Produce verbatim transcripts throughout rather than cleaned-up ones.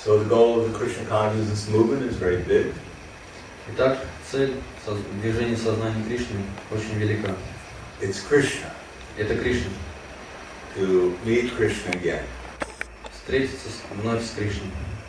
So the goal of the Krishna consciousness movement is very big. Итак, цель движения сознания Кришны очень велика. It's Krishna. Это Кришна. To meet Krishna again. Встретиться вновь с Кришной.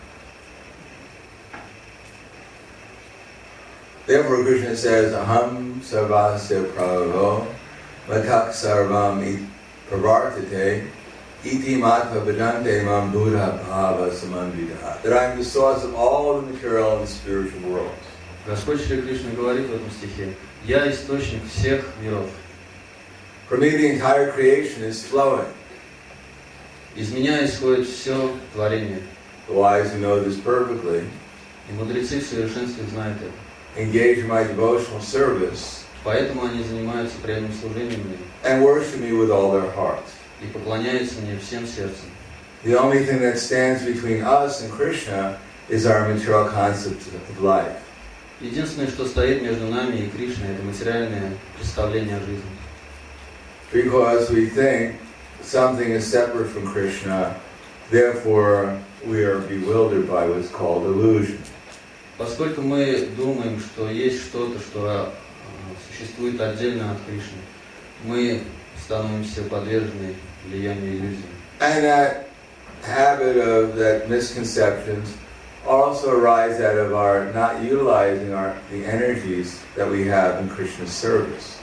Therefore, Krishna says, "Aham sarvasya prabhavo, matak sarvam pravartate, iti matva vedante mam buddha bhava samanvidaha." That I am the source of all the material and spiritual worlds. Господь Шри Кришна говорит в этом стихе: «Я источник всех миров». For me, the entire creation is flowing. Из меня исходит все творение. The wise who know this perfectly И мудрецы в совершенстве знают это. engage in my devotional service Поэтому они занимаются преданным служением мне and worship me with all their hearts. и поклоняются мне всем сердцем. The only thing that stands between us and Krishna is our material concept of life. Единственное, что стоит между нами и Кришной, это материальное представление о жизни. Because we think something is separate from Krishna, therefore we are bewildered by what's called illusion. Поскольку мы думаем, что есть что-то, что существует отдельно от Кришны, мы становимся подвержены влиянию иллюзий. And that habit of that misconceptions also arise out of our not utilizing our the energies that we have in Krishna's service.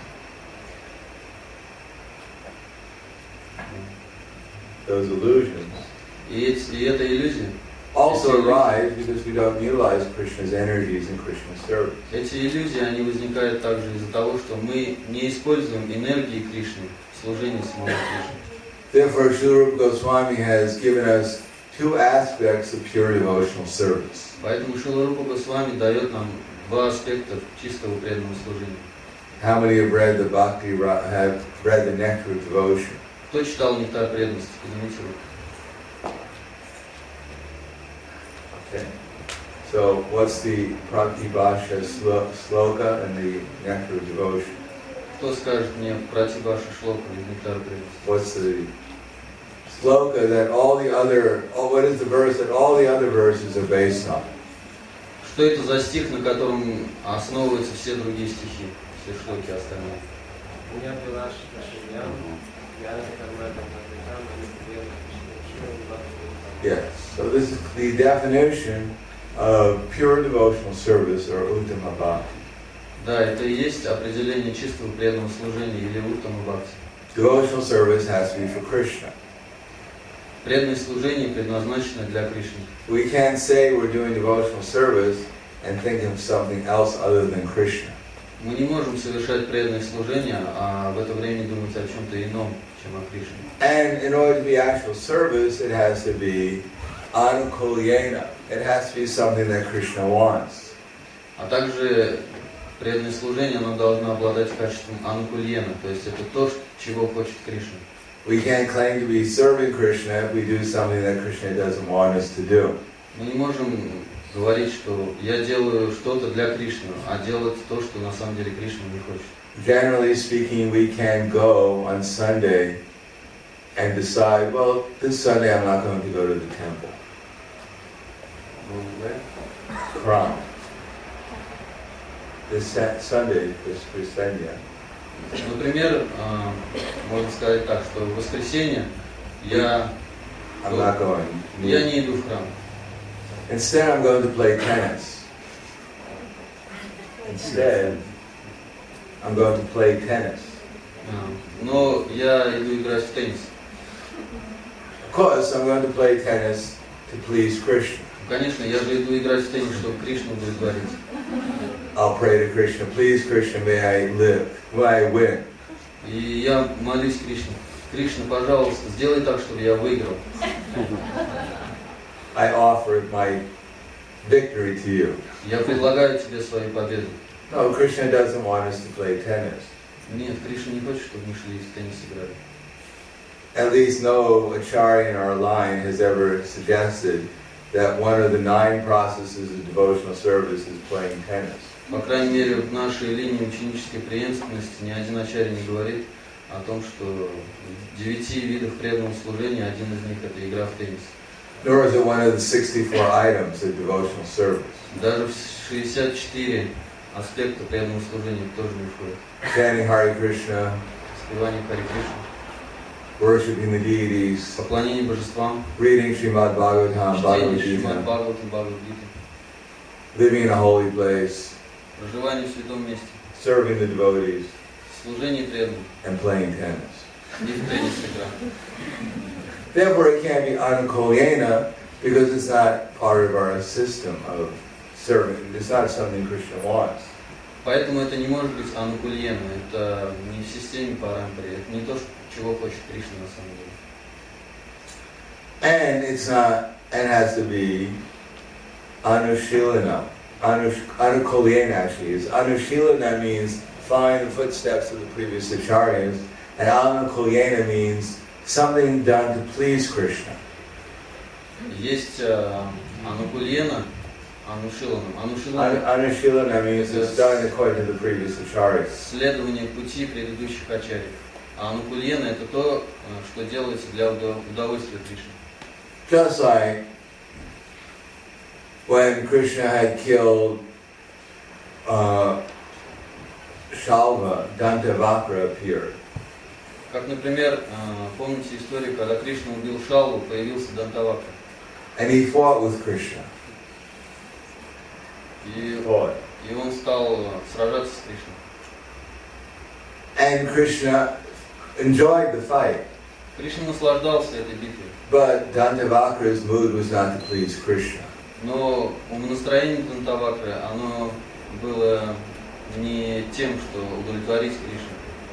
Those illusions И, эти, и эта иллюзия, also arise because we don't utilize Krishna's energies in Krishna's service. эти иллюзии, они возникают также из-за того, что мы не используем энергии Кришны в служении самого Кришны. Therefore, Srila Rupa Goswami has given us two aspects of pure devotional service. Поэтому Шрила Рупа Госвами дает нам два аспекта чистого преданного служения. How many have read the Bhakti, have read the Nectar of Devotion? Кто читал «Нектар преданности»? Поднимите руку. Okay. So, what's the Pratibhasha sloka and the Nectar of Devotion? Кто скажет мне Пратибхаша шлока из «Нектара преданности»? What's the sloka that all the other, oh, what is the verse that all the other verses are based on? Что это за стих, на котором основываются все другие стихи, все шлоки остальные? Yes. So this is the definition of pure devotional service or Uttama Bhakti. Да, это и есть определение чистого преданного служения или Уттама Бхакти. Devotional service has to be for Krishna. Преданное служение предназначено для Кришны. We can't say we're doing devotional service and think of something else other than Krishna. Мы не можем совершать преданное служение, а в это время думать о чем-то ином, чем о Кришне. And in order to be actual service, it has to be anukulyena. It has to be something that Krishna wants. А также преданное служение, оно должно обладать качеством анукульена, то есть это то, чего хочет Кришна. We can't claim to be serving Krishna if we do something that Krishna doesn't want us to do. Мы не можем говорить, что я делаю что-то для Кришны, а делать то, что на самом деле Кришна не хочет. Generally speaking, we can go on Sunday and decide, well, this Sunday I'm not going to go to the temple. Crown. This Sunday, this Christenia. Например, можно сказать так, что в воскресенье я, I'm not going. я не иду в храм. Instead, I'm going to play tennis. Instead, I'm going to play tennis. Но я иду играть в теннис. Of course, I'm going to play tennis to please Krishna. Конечно, я же иду играть в теннис, чтобы Кришну удовлетворить. I'll pray to Krishna, please Krishna, may I live, may I win. И я молюсь Кришне. Кришна, пожалуйста, сделай так, чтобы я выиграл. I offer my victory to you. Я предлагаю тебе свою победу. No, Krishna doesn't want us to play tennis. Нет, Кришна не хочет, чтобы мы шли в теннис играли. At least no acharya in our line has ever suggested that one of the nine processes of devotional service is playing tennis. По крайней мере, в нашей линии ученической преемственности ни один ачарья не говорит о том, что в девяти видах преданного служения один из них это игра в теннис. Nor is it one of the sixty-four items of devotional service. Даже в шестьдесят четыре аспекта преданного служения тоже не входит. Chanting Hare Krishna, Спевание Хари Кришны, worshiping the deities, поклонение божествам, reading Srimad Bhagavatam, Bhagavad чтение Шримад Gita, Бхагаватам, Бхагавад-гиты, living in a holy place, проживание в святом месте, serving the devotees, служение преданным and playing tennis. и в теннис игра. Therefore, it can't be anukulyena because it's not part of our system of serving. It's not something Krishna wants. Поэтому это не может быть анукульена, это не в системе парампари, это не то, чего хочет Кришна на самом деле. And it's not, and it has to be anushilana. Anush, anukulyena actually is. Anushilana means following the footsteps of the previous acharyas, and anukulyena means something done to please Krishna. Есть э, анукульена, анушилана. Анушилана Anushilana means it's done according to the previous acharyas. следование пути предыдущих ачарьев. А анукульена это то, что делается для удовольствия Кришны. Just like when Krishna had killed uh, Shalva, Dantavakra appeared. Как, например, помните историю, когда Кришна убил Шалву, появился Дантавакра. And he fought with Krishna. И, Fought. и он стал сражаться с Кришной. And Krishna enjoyed the fight. Кришна наслаждался этой битвой. But Dantavakra's mood was not to please Krishna. Но умонастроение Дантавакры, оно было не тем, что удовлетворить Кришну.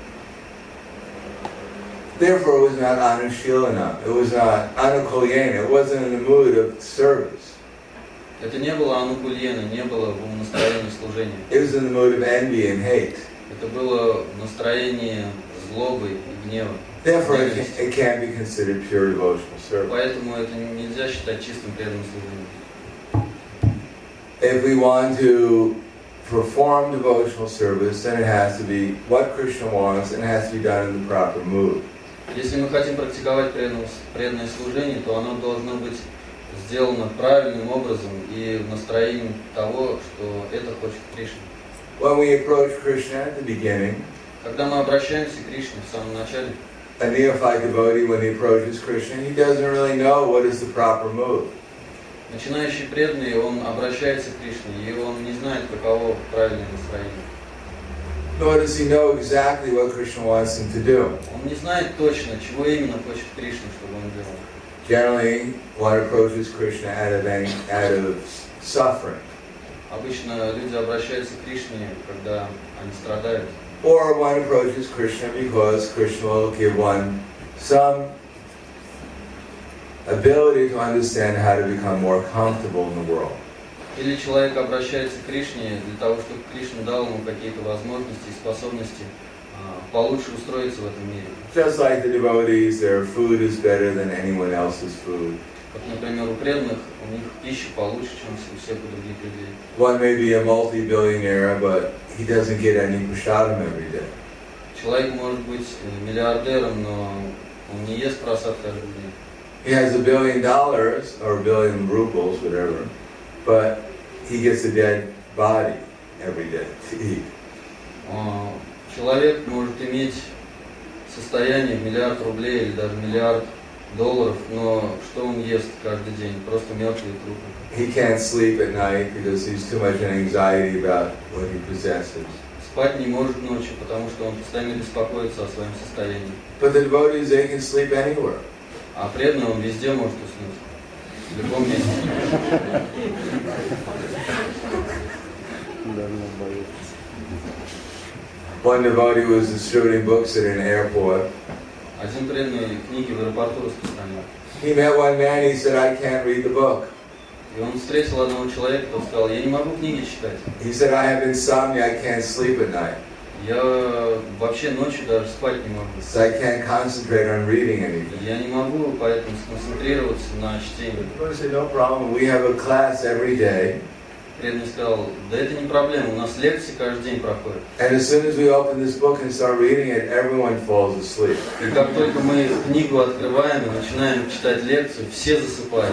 Therefore, it was not anushilana. It was not anukulyena. It wasn't in the mood of service. Это не было анукульена, не было в умонастроении служения. It was in the mood of envy and hate. Это было в настроении злобы и гнева. Therefore, it, can, it can't be considered pure devotional service. Поэтому это нельзя считать чистым преданным служением. If we want to perform devotional service, then it has to be what Krishna wants, and it has to be done in the proper mood. Если мы хотим практиковать преданное служение, то оно должно быть сделано правильным образом и в настроении того, что это хочет Кришна. When we approach Krishna at the beginning, Когда мы обращаемся к Кришне в самом начале, a neophyte devotee, when he approaches Krishna, he doesn't really know what is the proper mood. начинающий преданный, он обращается к Кришне, и он не знает, каково правильное настроение. Nor does he know exactly what Krishna wants him to do. Он не знает точно, чего именно хочет Кришна, чтобы он делал. Generally, one approaches Krishna out of, out of suffering. Обычно люди обращаются к Кришне, когда они страдают. Or one approaches Krishna because Krishna will give one some ability to understand how to become more comfortable in the world. Или человек обращается к Кришне для того, чтобы Кришна дал ему какие-то возможности и способности получше устроиться в этом мире. Just like the devotees, their food is better than anyone else's food. Как, например, у преданных, у них пища получше, чем у всех других людей. One may be a multi-billionaire, but he doesn't get any prasadam every day. Человек может быть миллиардером, но он не ест прасад каждый день. He has a billion dollars, or a billion rubles, whatever, but he gets a dead body every day to eat. Человек может иметь состояние в миллиард рублей или даже миллиард долларов, но что он ест каждый день? Просто мертвые трупы. He can't sleep at night because he's too much in anxiety about what he possesses. Спать не может ночью, потому что он постоянно беспокоится о своем состоянии. But the devotees, they can sleep anywhere. А преданный он везде может уснуть. В любом месте. One devotee was distributing books at an airport. Один преданный книги в аэропорту распространял. He met one man, he said, I can't read the book. И он встретил одного человека, тот сказал, я не могу книги читать. He said, I have insomnia, I can't sleep at night. Я вообще ночью даже спать не могу. So I can't concentrate on reading anything. Я не могу поэтому сконцентрироваться на чтении. I said, no problem, we have a class every day. Преданный сказал, да это не проблема, у нас лекции каждый день проходят. And as soon as we open this book and start reading it, everyone falls asleep. И как только мы книгу открываем и начинаем читать лекцию, все засыпают.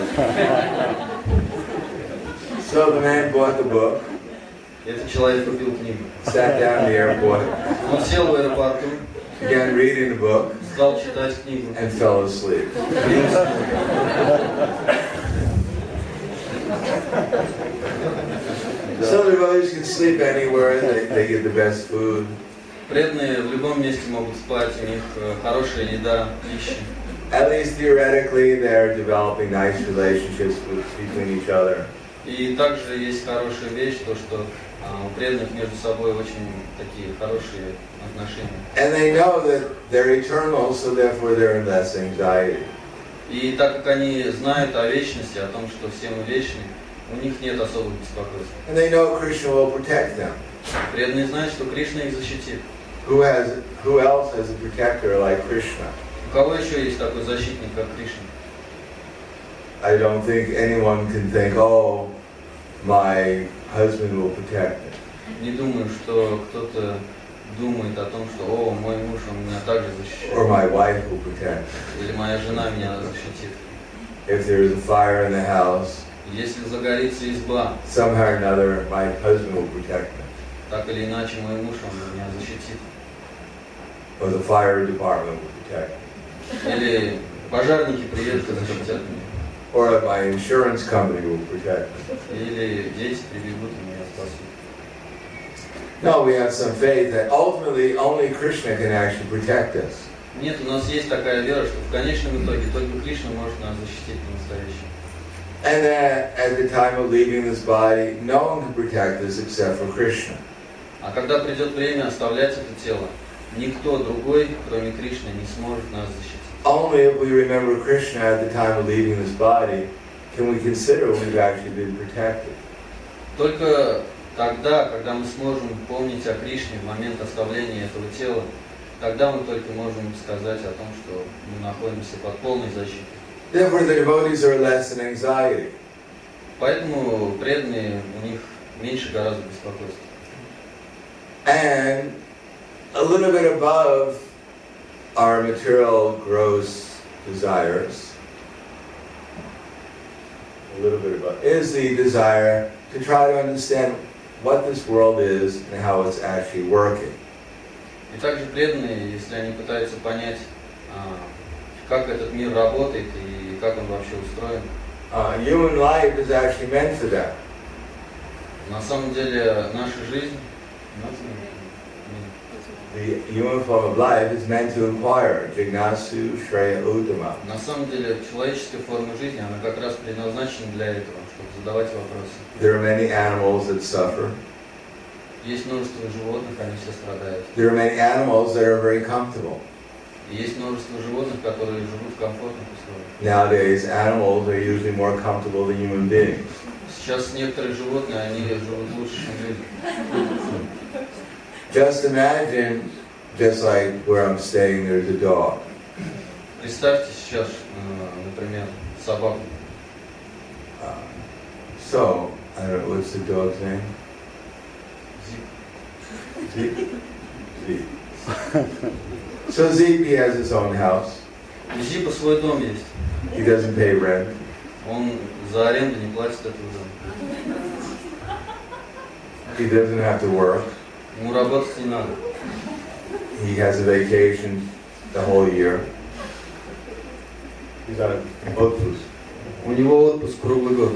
So the man bought the book. Этот человек купил книгу. Sat down in the airport. Он сел в аэропорту. Began reading the book. Стал читать книгу. And fell asleep. So devotees can sleep anywhere. They, they get the best food. Преданные в любом месте могут спать, у них хорошая еда, пища. At least theoretically, they're developing nice relationships with, between each other. И также есть хорошая вещь, то что а, у преданных между собой очень такие хорошие отношения. And they know that they're eternal, so therefore they're in less anxiety. И так как они знают о вечности, о том, что все мы вечны, у них нет особых беспокойств. And they know Krishna will protect them. Преданные знают, что Кришна их защитит. Who has, who else has a protector like Krishna? У кого еще есть такой защитник, как Кришна? I don't think anyone can think, oh, my husband will protect me. Не думаю, что кто-то думает о том, что о, мой муж, он меня также защищает. Or my wife will protect me. Или моя жена меня защитит. If there is a fire in the house, если загорится изба, somehow or another, my husband will protect me. Так или иначе, мой муж, он меня защитит. Or the fire department will protect me. Или пожарники приедут и защитят меня. Or my insurance company will protect me. Или дети прибегут и меня спасут. No, we have some faith that ultimately only Krishna can actually protect us. Нет, у нас есть такая вера, что в конечном итоге только Кришна может нас защитить по-настоящему. And that at the time of leaving this body, no one can protect us except for Krishna. А когда придет время оставлять это тело, никто другой, кроме Кришны, не сможет нас защитить. Only if we remember Krishna at the time of leaving this body can we consider we've actually been protected. Только тогда, когда мы сможем помнить о Кришне в момент оставления этого тела, тогда мы только можем сказать о том, что мы находимся под полной защитой. Therefore, the devotees are less in anxiety. Поэтому преданные, у них меньше гораздо беспокойства. And a little bit above our material gross desires, a little bit above, is the desire to try to understand what this world is and how it's actually working. И также преданные, если они пытаются понять, как этот мир работает и как он вообще устроен. Uh, human life is actually meant for that. На самом деле наша жизнь, the human form of life is meant to inquire, Jignasu Shreya Uttama. На самом деле человеческая форма жизни, она как раз предназначена для этого, чтобы задавать вопросы. There are many animals that suffer. Есть множество животных, они все страдают. There are many animals that are very comfortable. И есть множество животных, которые живут в комфортных условиях. Nowadays, animals are usually more comfortable than human beings. Сейчас некоторые животные, они живут лучше, чем люди. Just imagine, just like where I'm staying, there's a dog. Представьте сейчас, например, собаку. Uh, so, I don't know, what's the dog's name? Zeke. Zeke. Zeke. So Zeke, he has his own house. У Зипа свой дом есть. He doesn't pay rent. Он за аренду не платит этого дома. He doesn't have to work. Ему работать не надо. He has a vacation the whole year. He's on отпуск. У него отпуск круглый год.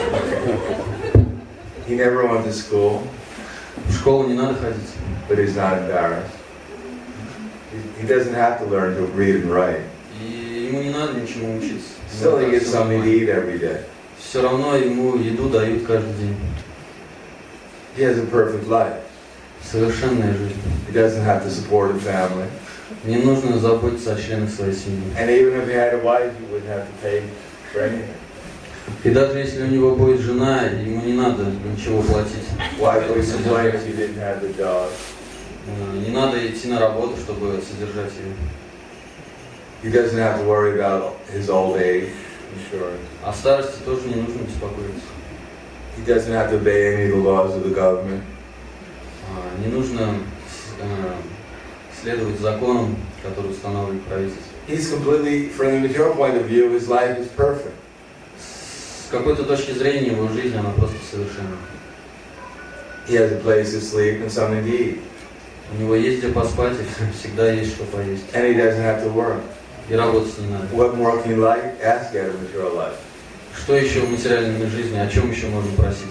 He never went to school. В школу не надо ходить. But he's not embarrassed. He doesn't have to learn to read and write. И ему не надо ничему учиться. Still, he gets something to eat every day. Все равно ему еду дают каждый день. He has a perfect life. Совершенная жизнь. He doesn't have to support a family. Не нужно заботиться о членах своей семьи. And even if he had a wife, he wouldn't have to pay for anything. И даже если у него будет жена, ему не надо ничего платить. Wife would complain if he didn't have the job. Не надо идти на работу, чтобы содержать ее. He doesn't have to worry about his old age insurance. О старости тоже не нужно беспокоиться. He doesn't have to obey any of the laws of the government. А, Не нужно э, следовать законам, которые устанавливает правительство. He's completely, from the material point of view, his life is perfect. С какой-то точки зрения его жизнь, она просто совершенна. He has a place to sleep and something to eat. У него есть где поспать, и всегда есть что поесть. And he doesn't have to work. И работать не надо. What more can you like, ask out of material life? Что еще в материальной жизни, о чем еще можно просить?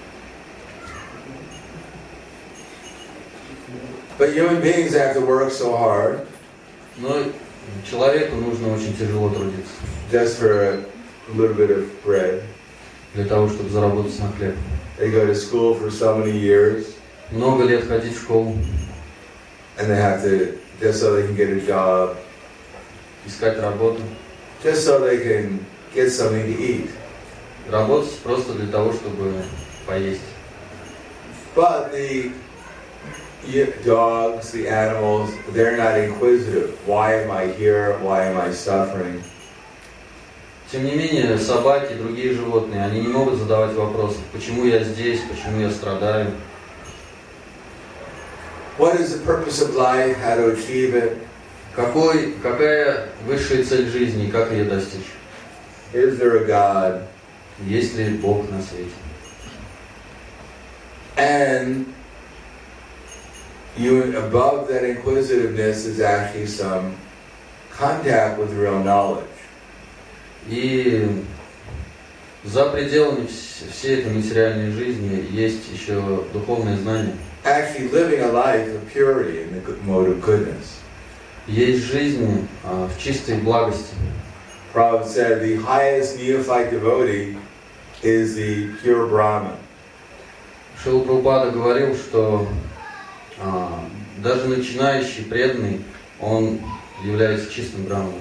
But human beings have to work so hard. Но человеку нужно очень тяжело трудиться. Just for a little bit of bread. Для того, чтобы заработать на хлеб. They go to school for so many years. Много лет ходить в школу. And they have to, just so they can get a job. Искать работу. Just so they can get something to eat. Работать просто для того, чтобы поесть. But the dogs, the animals, they're not inquisitive. Why am I here? Why am I suffering? Тем не менее, собаки и другие животные, они не могут задавать вопросы, почему я здесь, почему я страдаю. What is the purpose of life? How to achieve it? Какой, какая высшая цель жизни и как ее достичь? Is there a God? Есть ли Бог на свете? And you, above that inquisitiveness is actually some contact with real knowledge. И за пределами всей этой материальной жизни есть еще духовное знание. Actually living a life of purity in the mode of goodness. Есть жизнь а, в чистой благости. Prabhupada said the highest neophyte devotee is the pure Brahman. Шрила Прабхупада говорил, что а, даже начинающий преданный, он является чистым браманом.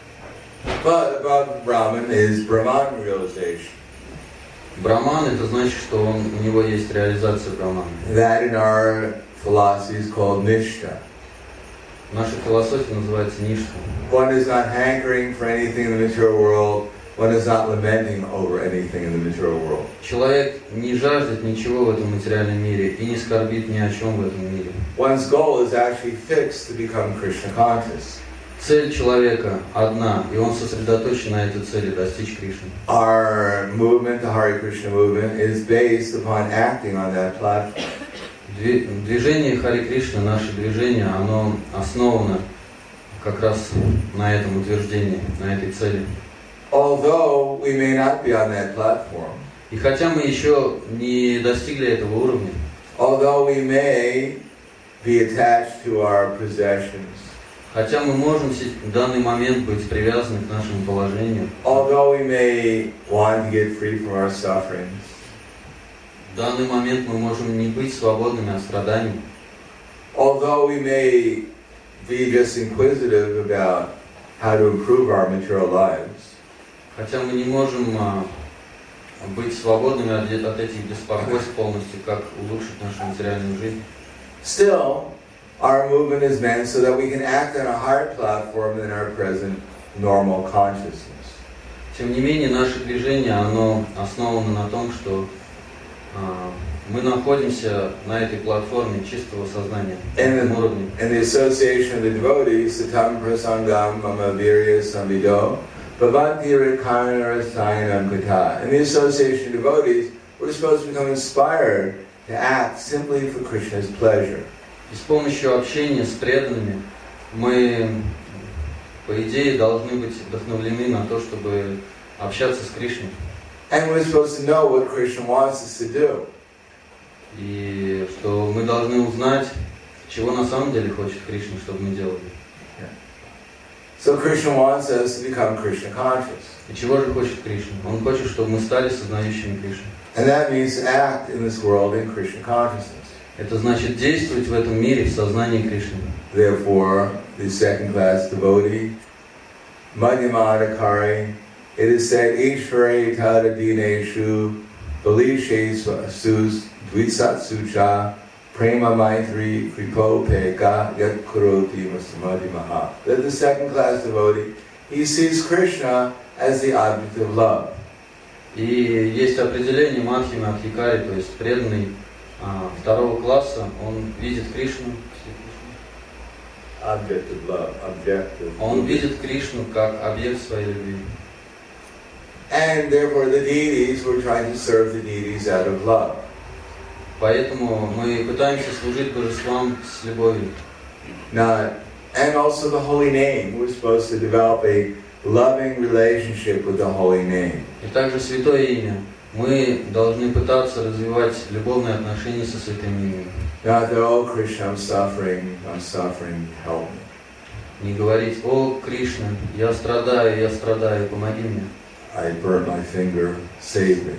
But above Brahman is Brahman realization. Браман — это значит, что он, у него есть реализация брамана. That in our philosophy is called Nishta. Наша философия называется ништа. One is not hankering for anything in the material world. One is not lamenting over anything in the material world. Человек не жаждет ничего в этом материальном мире и не скорбит ни о чем в этом мире. One's goal is actually fixed to become Krishna conscious. Цель человека одна, и он сосредоточен на этой цели достичь Кришны. Our movement, the Hare Krishna movement, is based upon acting on that platform. Движение Харе Кришна, наше движение, оно основано как раз на этом утверждении, на этой цели. Although we may not be on that platform, и хотя мы еще не достигли этого уровня, although we may be attached to our possessions, хотя мы можем в данный момент быть привязаны к нашему положению, although we may want to get free from our sufferings, в данный момент мы можем не быть свободными от страданий, although we may be just inquisitive about how to improve our material lives, хотя мы не можем а, быть свободными от, от этих беспокойств полностью, как улучшить нашу материальную жизнь, still, our movement is meant so that we can act on a higher platform than our present normal consciousness. Тем не менее, наше движение, оно основано на том, что а, мы находимся на этой платформе чистого сознания, на этом уровне. And the association of the devotees, Satam Prasangam Mama Virya Samvido, Bhavanti Rikarna Rasayanam Kata. In the association of devotees, we're supposed to become inspired to act simply for Krishna's pleasure. И с помощью общения с преданными мы, по идее, должны быть вдохновлены на то, чтобы общаться с Кришной. And we're supposed to know what Krishna wants us to do. И что мы должны узнать, чего на самом деле хочет Кришна, чтобы мы делали. So Krishna wants us to become Krishna conscious. И чего же хочет Кришна? Он хочет, чтобы мы стали сознающими Кришну. And that means to act in this world in Krishna consciousness. Это значит действовать в этом мире в сознании Кришны. Therefore, the second class devotee, Madhyamadakari, it is said, Ishvare tada dineshu, Balishe sus, dvisatsucha, prema maitri, kripo peka, yat kuroti masamadhimaha. That the second class devotee, he sees Krishna as the object of love. И есть определение Мадхи Мадхикари, то есть преданный а, второго класса, он видит Кришну. Object of love, object of Он видит Кришну как объект своей любви. And therefore the deities, we're trying to serve the deities out of love. Поэтому мы пытаемся служить божествам с любовью. Not, and also the holy name. We're supposed to develop a loving relationship with the holy name. И также святое имя. Мы должны пытаться развивать любовные отношения со святым именем. Not that, oh Krishna, I'm suffering, I'm suffering, help me. Не говорить: о, Кришна, я страдаю, я страдаю, помоги мне. I burnt my finger, save me.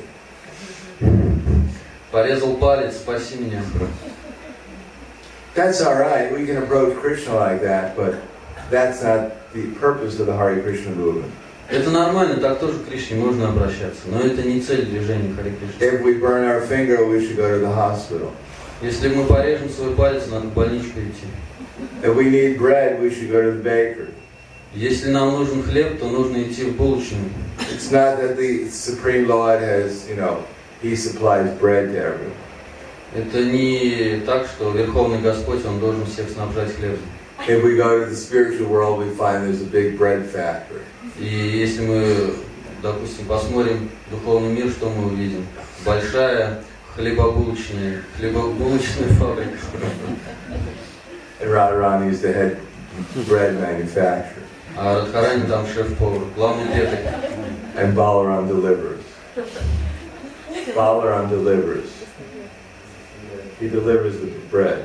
Порезал палец, спаси меня. That's all right. We can approach Krishna like that, but that's not the purpose of the Hare Krishna movement. Это нормально, так тоже к Кришне можно обращаться, но это не цель движения Харе Кришны. If we burn our finger, we should go to the hospital. Если мы порежем свой палец, надо в больничку идти. If we need bread, we should go to the baker. Если нам нужен хлеб, то нужно идти в булочную. It's not that the Supreme Lord has, you know, He supplies bread to everyone. Это не так, что Верховный Господь, Он должен всех снабжать хлебом. If we go to the spiritual world, we find there's a big bread factory. И если мы, допустим, посмотрим духовный мир, что мы увидим? Большая хлебобулочная, хлебобулочная фабрика. And Radharani is the head bread manufacturer. А Радхарани там шеф-повар, главный пекарь. And Balaram delivers. Balaram delivers. He delivers the bread.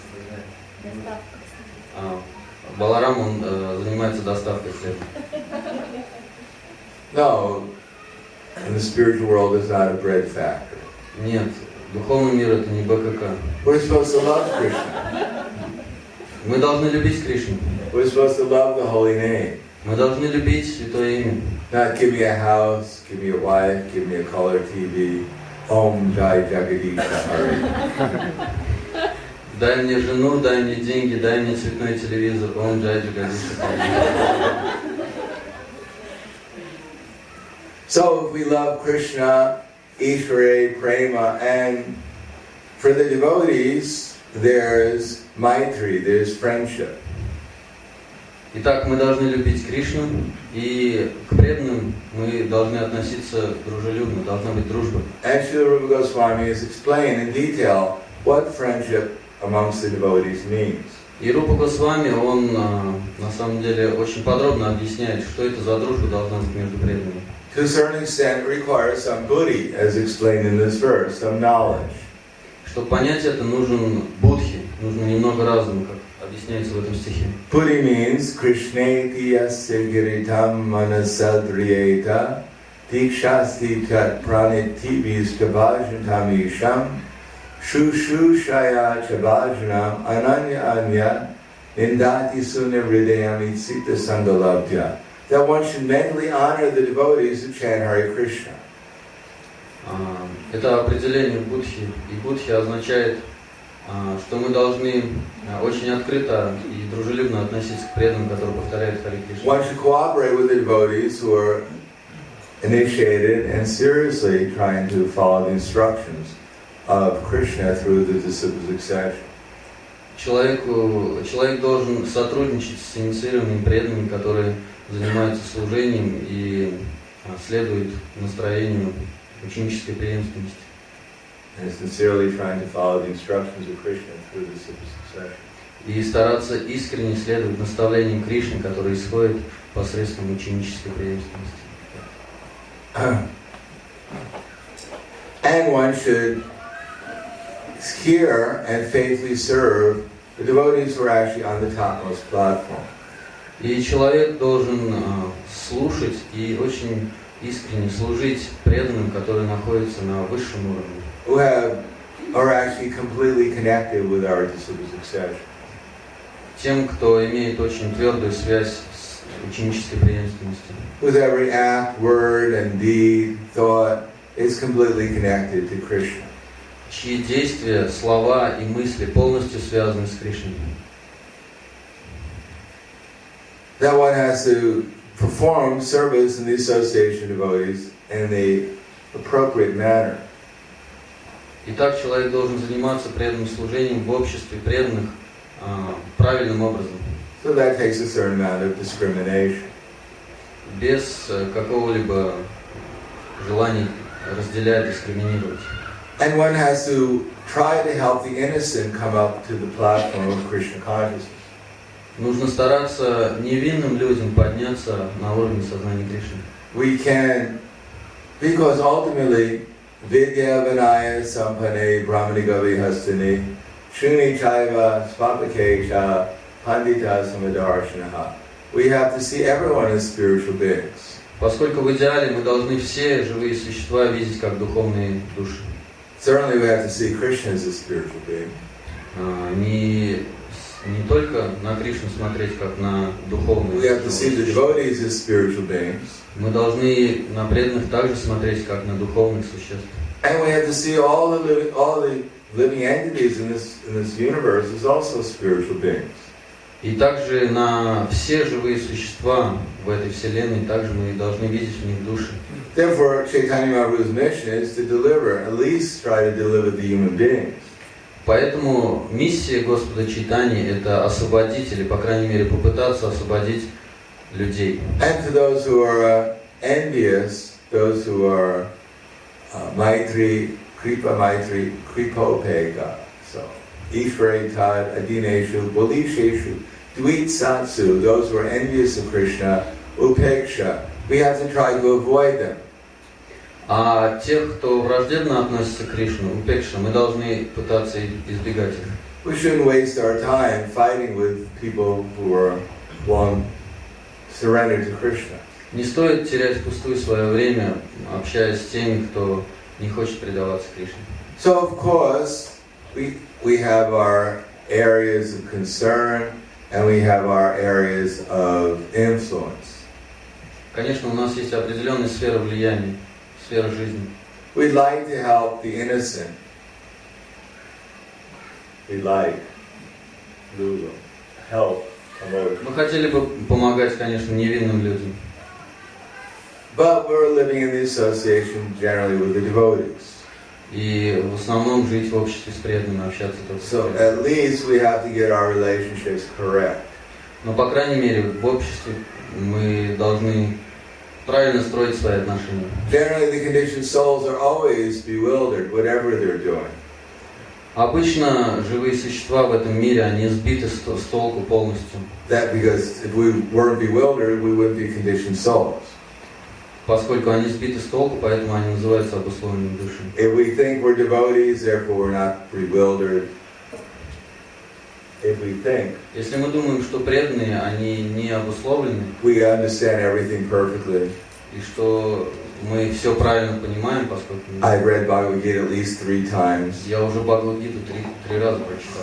А, Баларам, он э, занимается доставкой хлеба. No, in the spiritual world, it's not a bread factory. Нет, духовный мир это не БКК. We're supposed to love Krishna. Мы должны любить Кришну. We're supposed to love the holy name. Мы должны любить святое имя. Not give me a house, give me a wife, give me a color T V. Om Jai Jagadish Hari. Дай мне жену, дай мне деньги, дай мне цветной телевизор. Ом Джай Джагадиша. So if we love Krishna, Ishvara, Prema, and for the devotees, there's Maitri, there's friendship. Итак, мы должны любить Кришну, и к преданным мы должны относиться дружелюбно, должна быть дружба. And Srila Rupa Goswami has explained in detail what friendship amongst the devotees means. И Рупа Госвами, он на самом деле очень подробно объясняет, что это за дружба должна быть между преданными. To a certain extent, it requires some buddhi, as explained in this verse, some knowledge. Чтобы понять это, нужен будхи, нужно немного разума, как объясняется в этом стихе. Buddhi means Krishneti yasya giritam manasadriyeta dikshasti tat praniti vishtabhajantam isham shushu shaya chabhajanam ananya anya indati sunya hridayam itsita sandalabhya. That one should mentally honor the devotees who chant Hare Krishna. Это определение будхи. И будхи означает, что мы должны очень открыто и дружелюбно относиться к преданным, которые повторяют Харе Кришна. One should cooperate with the devotees who are initiated and seriously trying to follow the instructions of Krishna through the disciple succession. Человеку, человек должен сотрудничать с инициированными преданными, которые занимаются служением и следуют настроению ученической преемственности. And sincerely trying to follow the instructions of Krishna through the disciple succession. И стараться искренне следовать наставлениям Кришны, которые исходят посредством ученической преемственности. And one should hear and faithfully serve the devotees who are actually on the topmost platform. И человек должен uh, слушать и очень искренне служить преданным, которые находятся на высшем уровне. Who have, are actually completely connected with our disciple succession. Тем, кто имеет очень твердую связь с ученической преемственностью. With every act, word, and deed, thought, is completely connected to Krishna. Чьи действия, слова и мысли полностью связаны с Кришной. That one has to perform service in the association of devotees in the appropriate manner. Итак, человек должен заниматься преданным служением в обществе преданных а, правильным образом, So that takes a certain amount of discrimination. без а, какого-либо желания разделять, дискриминировать. And one has to try to help the innocent come up to the platform of Krishna consciousness. Нужно стараться невинным людям подняться на уровень сознания Кришны. We can, because ultimately, Vidya Vinaya Sampane Brahmaniga Vihastini Shuni Chaiva Svapakesha Pandita Samadarshanaha. We have to see everyone as spiritual beings. Поскольку в идеале мы должны все живые существа видеть как духовные души. Certainly we have to see Krishna as a spiritual being. А, не, не только на Кришну смотреть как на духовные We have to see the существа. devotees as spiritual beings. Мы должны на преданных также смотреть как на духовных существ. And we have to see all the living, all the living entities in this in this universe as also spiritual beings. И также на все живые существа в этой вселенной также мы должны видеть в них души. Therefore, Chaitanya Mahaprabhu's mission is to deliver, at least try to deliver the human beings. Поэтому миссия Господа Чайтаньи — это освободить, или, по крайней мере, попытаться освободить людей. And to those who are uh, envious, those who are uh, Maitri, Kripa Maitri, Kripopeka. So, Ishvari Tad, Adineshu, Bodhisheshu, Dvit Satsu, those who are envious of Krishna, Upeksha. We have to try to avoid them. А тех, кто враждебно относится к Кришне, Упекша, мы должны пытаться избегать их. We shouldn't waste our time fighting with people who are long surrendered to Krishna. Не стоит терять впустую свое время, общаясь с теми, кто не хочет предаваться Кришне. So of course, we we have our areas of concern and we have our areas of influence. Конечно, у нас есть определенная сфера влияния, сфера жизни. We'd like to help the innocent. We'd like to help promote. Мы хотели бы помогать, конечно, невинным людям. But we're living in the association generally with the devotees. И в основном жить в обществе с преданными, общаться только с So преданными. at least we have to get our relationships correct. Но, по крайней мере, в обществе мы должны правильно строить свои отношения. Generally the conditioned souls are always bewildered, whatever they're doing. Обычно живые существа в этом мире, они сбиты с, с толку полностью. That because if we weren't bewildered, we wouldn't be conditioned souls. Поскольку они сбиты с толку, поэтому они называются обусловленными душами. If we think we're devotees, therefore we're not bewildered. If we think Если мы думаем, что преданные, они не обусловлены, we understand everything perfectly. и что мы все правильно понимаем, поскольку мы- I've read Bhagavad Gita at least three times. я уже Бхагавад-гиту три, три раза прочитал.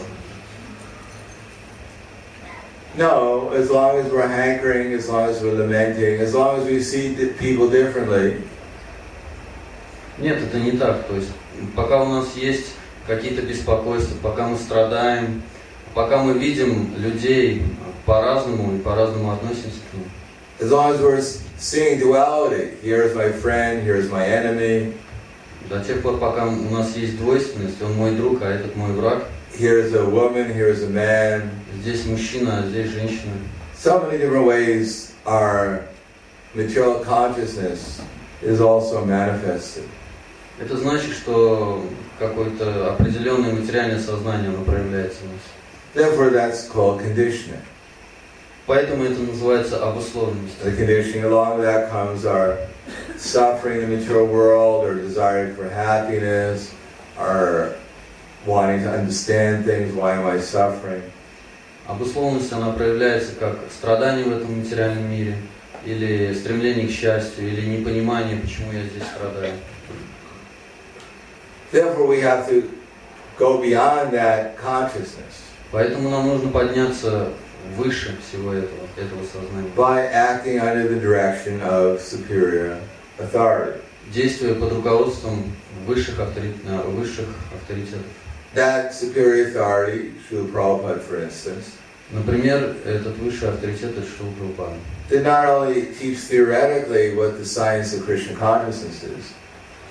No, as long as we're hankering, as long as we're lamenting, as long as we see the people differently, Нет, это не так. То есть, пока у нас есть какие-то беспокойства, пока мы страдаем, пока мы видим людей по-разному и по-разному относимся к ним, as long as we're seeing duality, here's my friend, here's my enemy, до тех пор, пока у нас есть двойственность, он мой друг, а этот мой враг, here's a woman, here's a man. здесь мужчина, а здесь женщина. So many different ways our material consciousness is also manifested. Это значит, что какое-то определенное материальное сознание, оно проявляется у нас. Therefore, that's called conditioning. Поэтому это называется обусловленность. The conditioning along with that comes our suffering in the material world, or desire for happiness, our wanting to understand things, why am I suffering? Обусловленность, она проявляется как страдание в этом материальном мире, или стремление к счастью, или непонимание, почему я здесь страдаю. Therefore, we have to go beyond that consciousness Поэтому нам нужно подняться выше всего этого, этого сознания, by acting under the direction of superior authority. действуя под руководством высших, авторит... высших авторитетов. That superior authority, Srila Prabhupada, for instance, Например, этот высший авторитет — это Шрила Прабхупада. did not only teach theoretically what the science of Krishna consciousness is,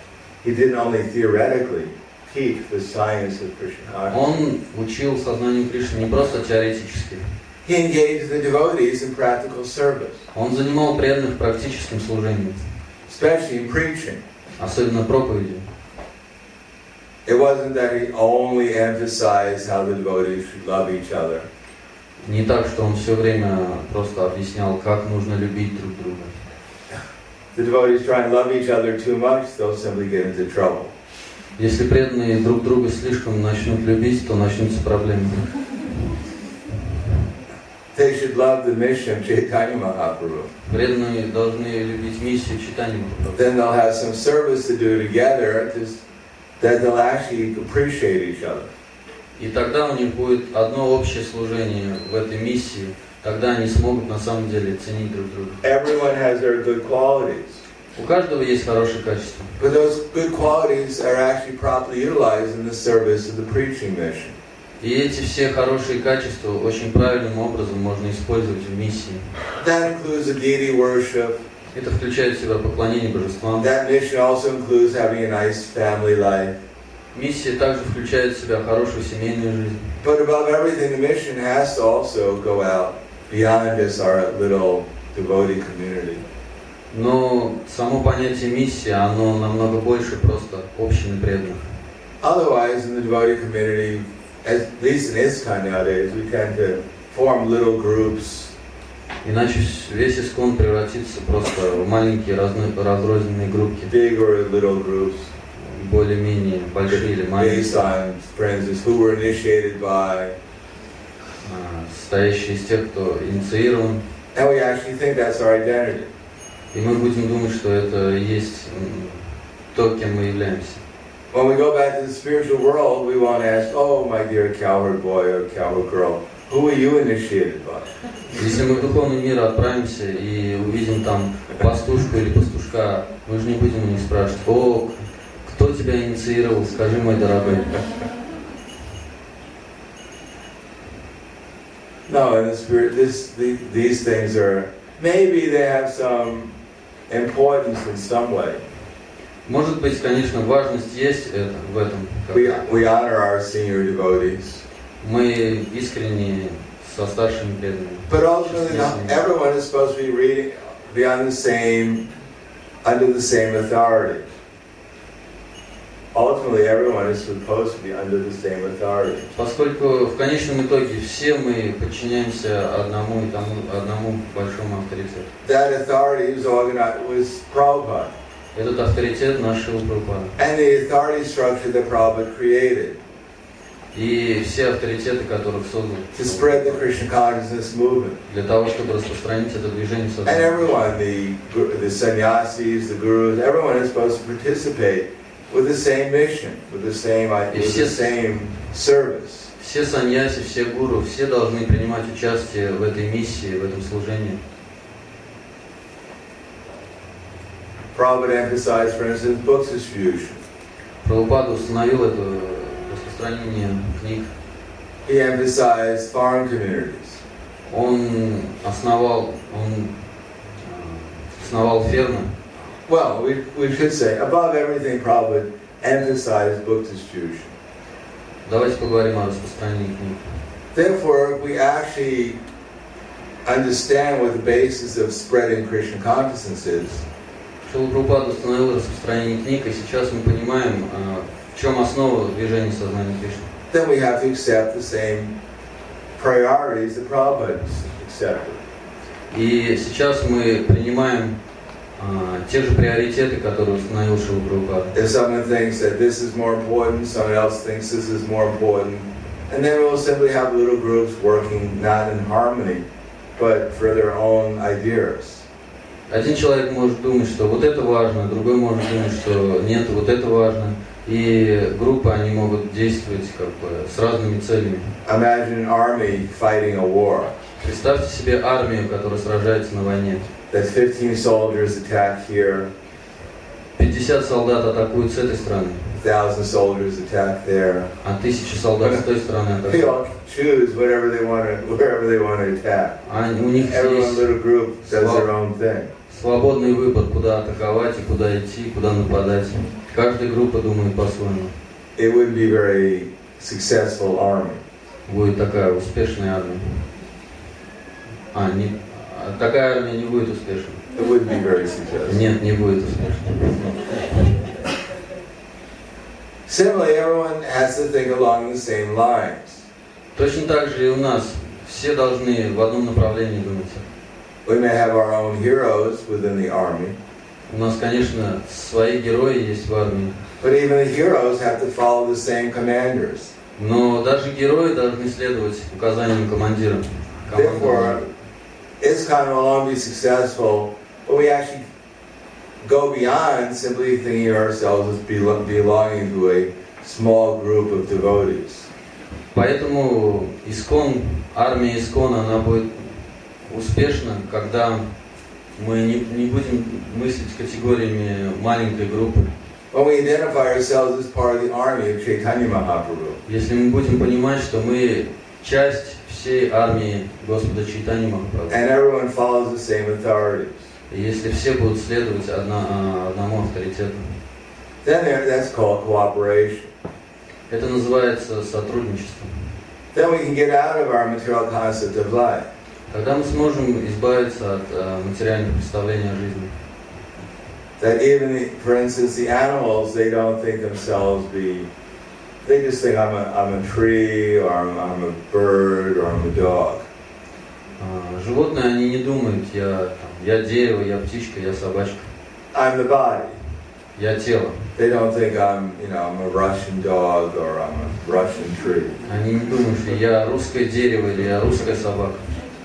he didn't only theoretically teach the science of Krishna consciousness. Он учил сознанию Кришны не просто теоретически. He engaged the devotees in practical service, Он занимал преданных практическим служением, especially in preaching. особенно проповедью. It wasn't that he only emphasized how the devotees should love each other. Не так, что он все время просто объяснял, как нужно любить друг друга. The devotees try and love each other too much, they'll simply get into trouble. Если преданные друг друга слишком начнут любить, то начнутся проблемы. They should love the mission of Chaitanya Mahaprabhu. Преданные должны любить миссию Чайтаньи Махапрабху. Then they'll have some service to do together that they'll actually appreciate each other. И тогда у них будет одно общее служение в этой миссии. Тогда они смогут на самом деле ценить друг друга. Everyone has their good qualities. У каждого есть хорошие качества. But those good qualities are actually properly utilized in the service of the preaching mission. И эти все хорошие качества очень правильным образом можно использовать в миссии. That includes the deity worship. Это включает в себя поклонение божествам. That mission also includes having a nice family life. Миссия также включает в себя хорошую семейную жизнь. But above everything, the mission has to also go out beyond just our little devotee community. Но само понятие миссии, оно намного больше просто общины преданных. Otherwise, in the devotee community, at least in ISKCON nowadays, we tend to form little groups. Иначе весь ISKCON превратится просто в маленькие разрозненные группки. Big or little groups. Более-менее большие или маленькие. Based on, for instance, who were initiated by. Состоящие из тех, кто инициирован. And we actually think that's our identity. И мы будем думать, что это и есть то, кем мы являемся. When we go back to the spiritual world, we want to ask, oh, my dear cowherd boy or cowherd girl, who were you initiated by? Если мы в духовный мир отправимся и увидим там пастушку или пастушка, мы же не будем у них спрашивать, о, кто тебя инициировал, скажи, мой дорогой. No, in the spirit, this, the, these things are, maybe they have some importance in some way. Может быть, конечно, важность есть это, в этом. We, we honor our senior devotees. Мы искренне со старшими преданными. But ultimately, not everyone is supposed to be reading, be on the same, under the same authority. Ultimately, everyone is supposed to be under the same authority. Поскольку в конечном итоге все мы подчиняемся одному и тому одному большому авторитету. That authority was organized was Prabhupada. Этот авторитет наш Шрила Прабхупада. And the authority structure that Prabhupada created. И все авторитеты, которых создал. To spread the Krishna consciousness movement. Для того, чтобы распространить это движение And сознания. everyone, the the sannyasis, the gurus, everyone is supposed to participate with the same mission, with the same with the same service. Все саньяси, все гуру, все должны принимать участие в этой миссии, в этом служении. Prabhupada emphasized, for instance, book distribution. Прабхупада установил это распространение книг. He emphasized farm communities. Он основал, он основал фермы. Well, we we should say above everything, Prabhupada emphasized book distribution. Давайте поговорим о распространении книг. Therefore, we actually understand what the basis of spreading Krishna consciousness is. Шрила Прабхупада установил распространение книг, и сейчас мы понимаем, в чем основа движения сознания Кришны. Then we have to accept the same priorities that Prabhupada accepted. И сейчас мы принимаем uh, те же приоритеты, которые установил Шрила Прабхупада. If someone thinks that this is more important, someone else thinks this is more important, and then we'll simply have little groups working not in harmony, but for their own ideas. Один человек может думать, что вот это важно, другой может думать, что нет, вот это важно. И группы, они могут действовать как бы с разными целями. Imagine an army fighting a war. Представьте себе армию, которая сражается на войне. That fifteen soldiers attack here. пятьдесят солдат атакуют с этой стороны. Thousand soldiers attack there. А тысячи солдат с той стороны They атакуют. all choose whatever they want to, wherever they want to attack. А у них Everyone, есть little group, does their own thing. свободный выбор, куда атаковать и куда идти, куда нападать. Каждая группа думает по-своему. It wouldn't be very successful army. Будет такая успешная армия. А, не, такая армия не будет успешной. It wouldn't be very successful. Нет, не будет успешной. Similarly, everyone has to think along the same lines. Точно так же и у нас. Все должны в одном направлении думать. We may have our own heroes within the army. У нас, конечно, свои герои есть в армии. But even the heroes have to follow the same commanders. Но даже герои должны следовать указаниям командира. Therefore, ISKCON will only be successful when we actually go beyond simply thinking of ourselves as belonging to a small group of devotees. Поэтому ИСККОН, армия ИСККОН, она будет успешна, когда мы не, не будем мыслить категориями маленькой группы. When we identify ourselves as part of the army of Chaitanya Mahaprabhu. Если мы будем понимать, что мы часть всей армии Господа Чайтаньи Махапрабху. And everyone follows the same authorities. И если все будут следовать одна, одному авторитету. Then there, that's called cooperation. Это называется сотрудничеством. Then we can get out of our material concept of life. Тогда мы сможем избавиться от uh, материальных представлений о жизни. That even, the, for instance, the animals, they don't think themselves be, they just think I'm a, I'm a tree, or I'm, I'm a bird, or I'm a dog. Uh, животные, они не думают, я, там, я дерево, я птичка, я собачка. I'm the body. Я тело. They don't think I'm, you know, I'm a Russian dog, or I'm a Russian tree. Они не думают, что я русское дерево или я русская собака.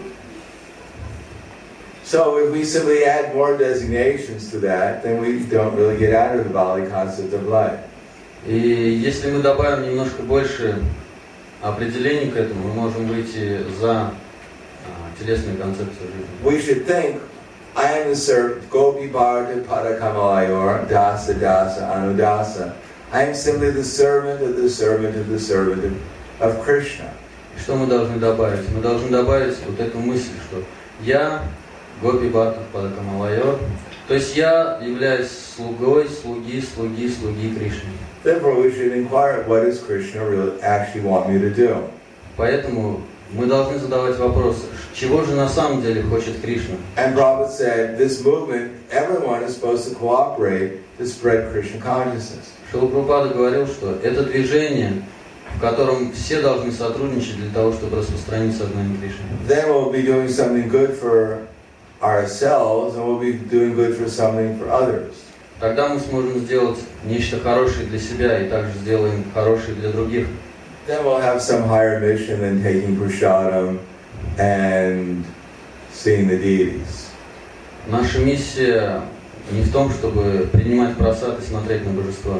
So if we simply add more designations to that, then we don't really get out of the Bali concept of life. И если мы добавим немножко больше определений к этому, мы можем выйти за а, телесную концепцию жизни. We should think, I am the servant, Gopi Bharata Padakamalayur, Dasa Dasa Anudasa. I am simply the servant of the servant of the servant of, of Krishna. И что мы должны добавить? Мы должны добавить вот эту мысль, что я Гопи Бхарата Падакамалайор, то есть я являюсь слугой, слуги, слуги, слуги Кришны. Therefore, we should inquire, what does Krishna really actually want me to do? Поэтому мы должны задавать вопрос, чего же на самом деле хочет Кришна? And Prabhupada said, this movement, everyone is supposed to cooperate to spread Krishna consciousness. Шрила Прабхупада говорил, что это движение, в котором все должны сотрудничать для того, чтобы распространить сознание Кришны. Then we'll be doing something good for ourselves, and we'll be doing good for something for others. Тогда мы сможем сделать нечто хорошее для себя и также сделаем хорошее для других. Then we'll have some higher mission than taking prasadam and seeing the deities. Наша миссия не в том, чтобы принимать просад и смотреть на божества.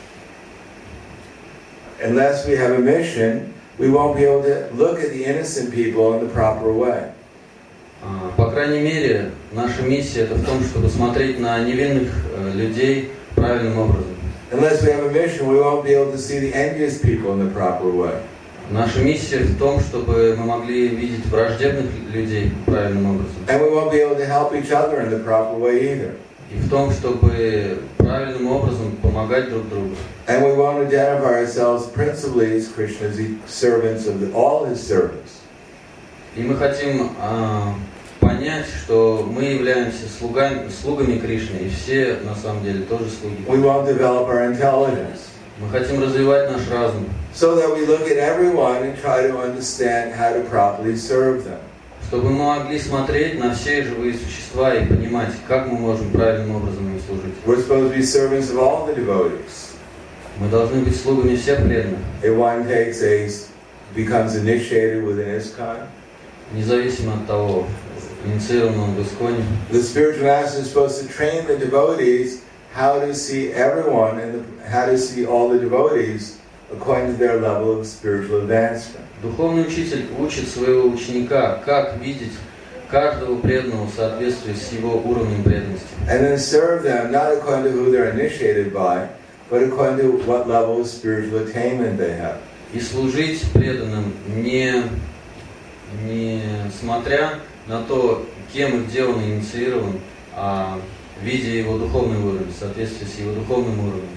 Unless we have a mission, we won't be able to look at the innocent people in the proper way. По крайней мере, наша миссия это в том, чтобы смотреть на невинных людей правильным образом. Unless we have a mission, we won't be able to see the envious people in the proper way. Наша миссия в том, чтобы мы могли видеть враждебных людей правильным образом. And we won't be able to help each other in the proper way either. И в том, чтобы правильным образом помогать друг другу. And we won't identify ourselves principally as Krishna's servants of the, all his servants. И мы хотим а, понять, что мы являемся слугами, слугами Кришны, и все на самом деле тоже слуги. We won't develop our intelligence. Мы хотим развивать наш разум, so that we look at everyone and try to understand how to properly serve them. Чтобы мы могли смотреть на все живые существа и понимать, как мы можем правильным образом им служить. We're supposed to be servants of all the devotees. Мы должны быть слугами всех преданных. If one takes a, becomes initiated within ISKCON, независимо от того, инициирован он в ИСККОНе. The spiritual master is supposed to train the devotees how to see everyone and the, how to see all the devotees according to their level of spiritual advancement. Духовный учитель учит своего ученика, как видеть каждого преданного в соответствии с его уровнем преданности. And then serve them not according to who they're initiated by, but according to what level of spiritual attainment they have. И служить преданным не, не смотря на то, кем и где он инициирован, а видя его духовный уровень, в соответствии с его духовным уровнем.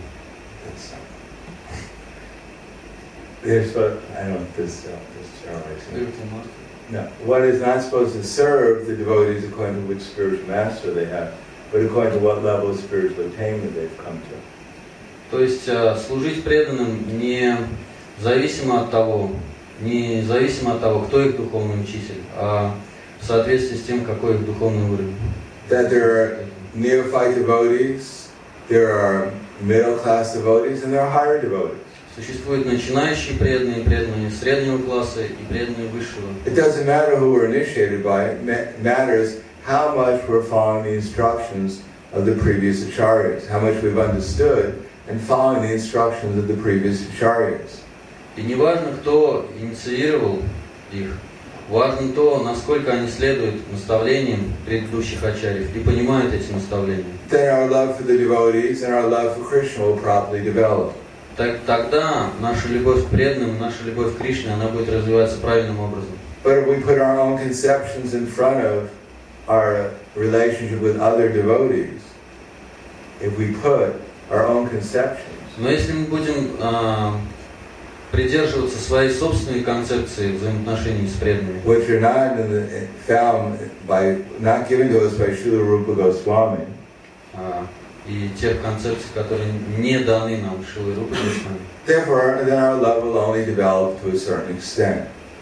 There's what I don't this uh, this No, one is not supposed to serve the devotees according to which spiritual master they have, but according to what level of spiritual attainment they've come to. То есть служить преданным не зависимо от того, не зависимо от того, кто их духовный учитель, а в соответствии с тем, какой их духовный уровень. That there are neophyte devotees, there are middle class devotees, and there are higher devotees. Существуют начинающие преданные, преданные среднего класса и преданные высшего. It doesn't matter who we're initiated by, it matters how much we're following the instructions of the previous acharyas, how much we've understood and following the instructions of the previous acharyas. И не важно, кто инициировал их, важно то, насколько они следуют наставлениям предыдущих ачарьев и понимают эти наставления. Then our love for the devotees and our love for Krishna will properly develop. Так, тогда наша любовь к преданным, наша любовь к Кришне, она будет развиваться правильным образом. But if we put our own conceptions in front of our relationship with other devotees, if we put our own conceptions, но если мы будем а, придерживаться своей собственной концепции взаимоотношений с преданными, which are not in the, found by not given to us by Srila Rupa Goswami, а, и тех концепций, которые не даны нам Шрилой Рупой Госвами. Therefore, then our love will only develop to a certain extent.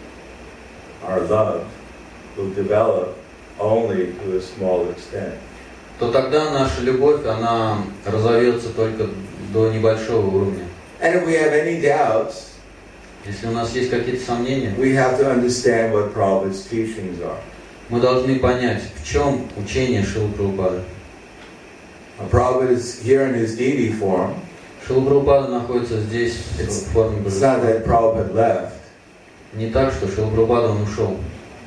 Our love will develop only to a small extent. То тогда наша любовь, она разовьется только до небольшого уровня. And if we have any doubts, если у нас есть какие-то сомнения, we have to understand what Prabhupada's teachings are. Мы должны понять, в чем учение Шрилы Прабхупады. Prabhupada is here in his deity form. Шрила Прабхупада находится здесь в форме божества. It's not that Prabhupada left. Не так, что Шрила Прабхупада он ушел.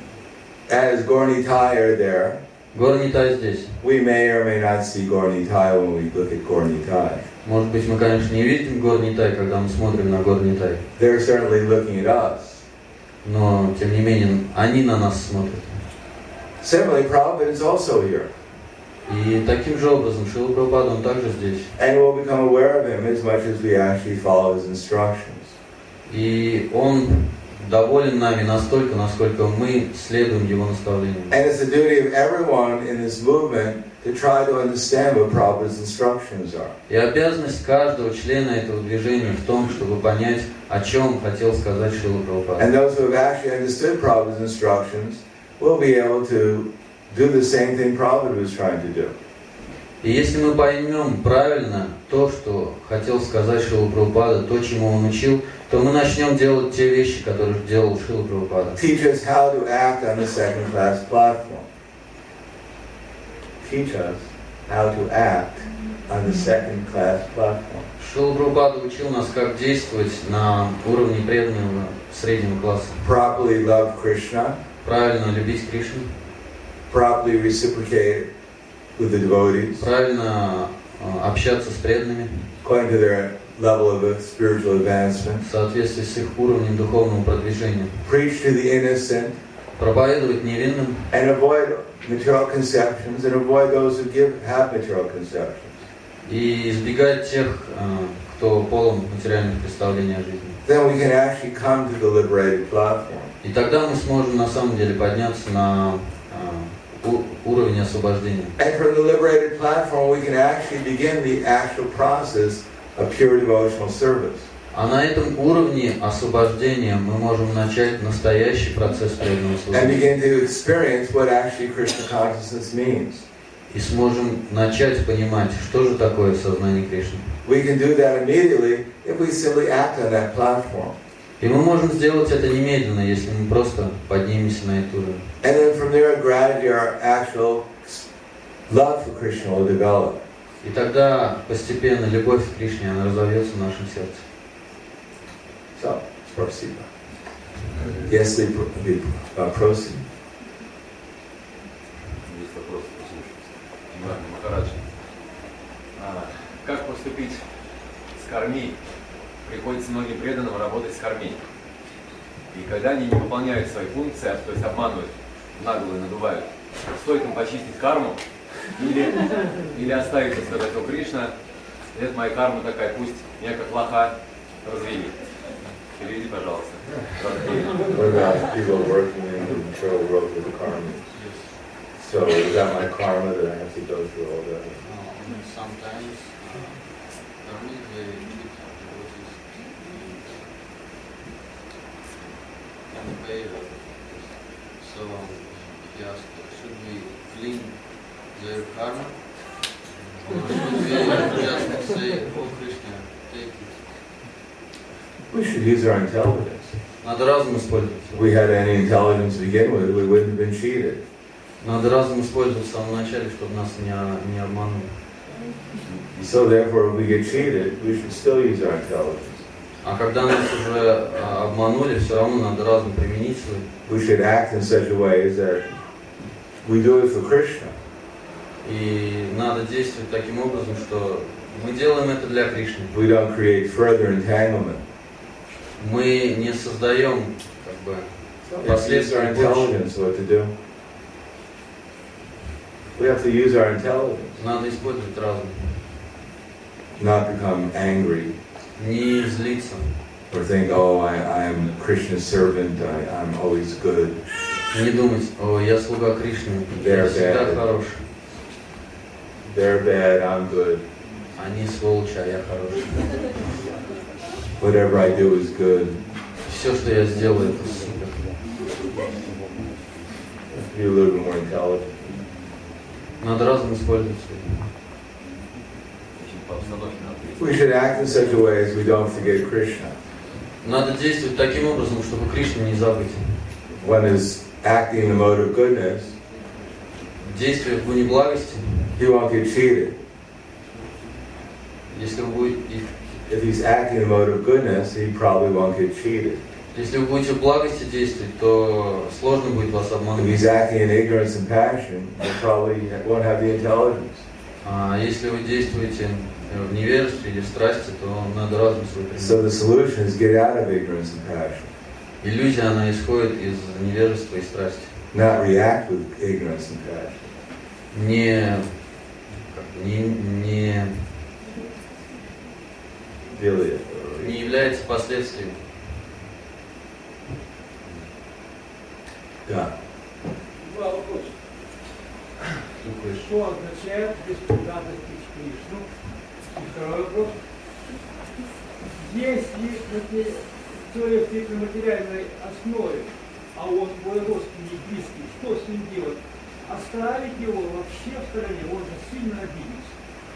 As Gaur Nitai are there, Gaur Nitai здесь. We may or may not see Gaur Nitai when we look at Gaur Nitai. Может быть, мы, конечно, не видим Gaur Nitai, когда мы смотрим на Gaur Nitai. They're certainly looking at us. Но, тем не менее, они на нас смотрят. Similarly, Prabhupada is also here. И таким же образом Шрила Прабхупада, он также здесь. And we'll become aware of him as much as we actually follow his instructions. И он доволен нами настолько, насколько мы следуем его наставлениям. And it's the duty of everyone in this movement to try to understand what Prabhupada's instructions are. И обязанность каждого члена этого движения в том, чтобы понять, о чем хотел сказать Шрила Прабхупада. And those who have actually understood Prabhupada's instructions will be able to do the same thing Prabhupada was trying to do. И если мы поймем правильно то, что хотел сказать Шрила Прабхупада, то, чему он учил, то мы начнем делать те вещи, которые делал Шрила Прабхупада. Teach us how to act on the second-class platform. Teach us how to act on the second-class platform. Шрила Прабхупада учил нас, как действовать на уровне преданного среднего класса. Properly love Krishna. Правильно любить Кришну. Properly reciprocate with the devotees. Правильно общаться с преданными. According to their level of spiritual advancement. В соответствии с их уровнем духовного продвижения. Preach to the innocent. Проповедовать невинным. And avoid material conceptions and avoid those who give have material conceptions. И избегать тех, кто полон материальных представлений о жизни. Then we can actually come to the liberated platform. И тогда мы сможем на самом деле подняться на уровень освобождения. And from the liberated platform, we can actually begin the actual process of pure devotional service. А на этом уровне освобождения мы можем начать настоящий процесс преданного And служения. begin to experience what actually Krishna consciousness means. И сможем начать понимать, что же такое сознание Кришны. We can do that immediately if we simply act on that platform. И мы можем сделать это немедленно, если мы просто поднимемся на этот уровень. And then from there, gradually, our actual love for Krishna will develop. И тогда постепенно любовь к Кришне, она разовьется в нашем сердце. So, спасибо. Если проси. Есть вопрос, послушайте. Махарадж. Как поступить с карми? Приходится многим преданным работать с карми. И когда они не выполняют свои функции, то есть обманывают, нагло надувают, стоит им почистить карму, Или, или оставить и сказать: о, Кришна, это моя карма такая, пусть меня как лоха развели. Переведи, пожалуйста. What about people working in the control world with karma? So is that my karma that I have to go through all that? Sometimes karma is very difficult. So he asked, should we clean their karma? Or should we just say, oh Krishna, take it? We should use our intelligence. Надо разум использовать. If we had any intelligence to begin with, we wouldn't have been cheated. Надо разум использовать в самом начале, чтобы нас не, не обманули. So therefore, if we get cheated, we should still use our intelligence. А когда нас уже обманули, все равно надо разум применить свой. We should act in such a way that we do it for Krishna. И надо действовать таким образом, что мы делаем это для Кришны. We don't create further entanglement. Мы не создаем как бы последствия intelligence what to do. We have to use our intelligence. Надо использовать разум. Not become angry. Не злиться. Or think, oh, I, I am Krishna's servant, I, I'm always good. Не думать, о, я слуга Кришны, я всегда хороший. They're bad, I'm good. Они сволочи, а я хороший. Whatever I do is good. Все, что я сделаю, это супер. Be a little bit more intelligent. Надо разум использовать. We should act in such a way as we don't forget Krishna. Надо действовать таким образом, чтобы Кришну не забыть. One is acting in the mode of goodness. Действие в гуне благости. He won't get cheated. Если вы будете, if he's acting in the mode of goodness, he probably won't get cheated. Если вы будете в благости действовать, то сложно будет вас обмануть. If he's acting in ignorance and passion, he probably won't have the intelligence. А если вы действуете в невежестве или в страсти, то надо разум свой применить. So the solution is get out of ignorance and passion. Иллюзия, она исходит из невежества и страсти. Not react with ignorance and passion. Не, не, не, не является последствием. Да. Два вопроса. Что означает беспредатность Кришну? И второй вопрос. Если человек стоит на материальной основе, а он твой родственник близкий, что с ним делать? Оставить его вообще в стороне, он же сильно обидится.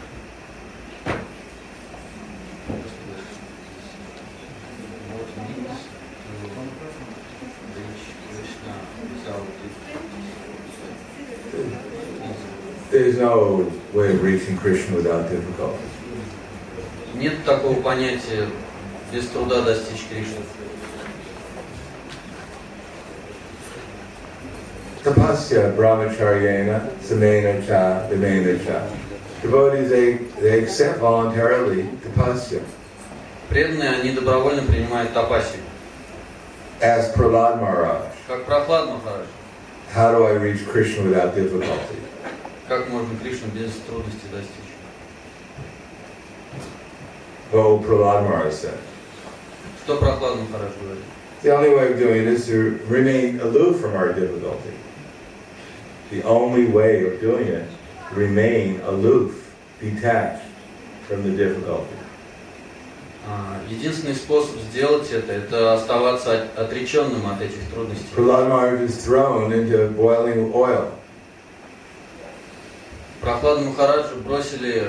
There's no way of reaching Krishna without difficulty. Нет такого понятия без труда достичь Кришны. Tapasya brahmacharyena samena cha vimena cha. Devotees, they, they accept voluntarily tapasya. Преданные, они добровольно принимают тапасию. As Prahlad Maharaj. Как Прохлад Махарадж. How do I reach Krishna without difficulty? Как можно Кришну без трудностей достичь? Oh, Prahlad Maharaj said. Что Прохлад Махарадж говорит? The only way of doing it is to remain aloof from our difficulty. The only way of doing it, remain aloof, detached from the difficulty. Единственный способ сделать это, это оставаться отреченным от этих трудностей. Prahlad Maharaj is thrown into boiling oil. Прохлада Махараджа бросили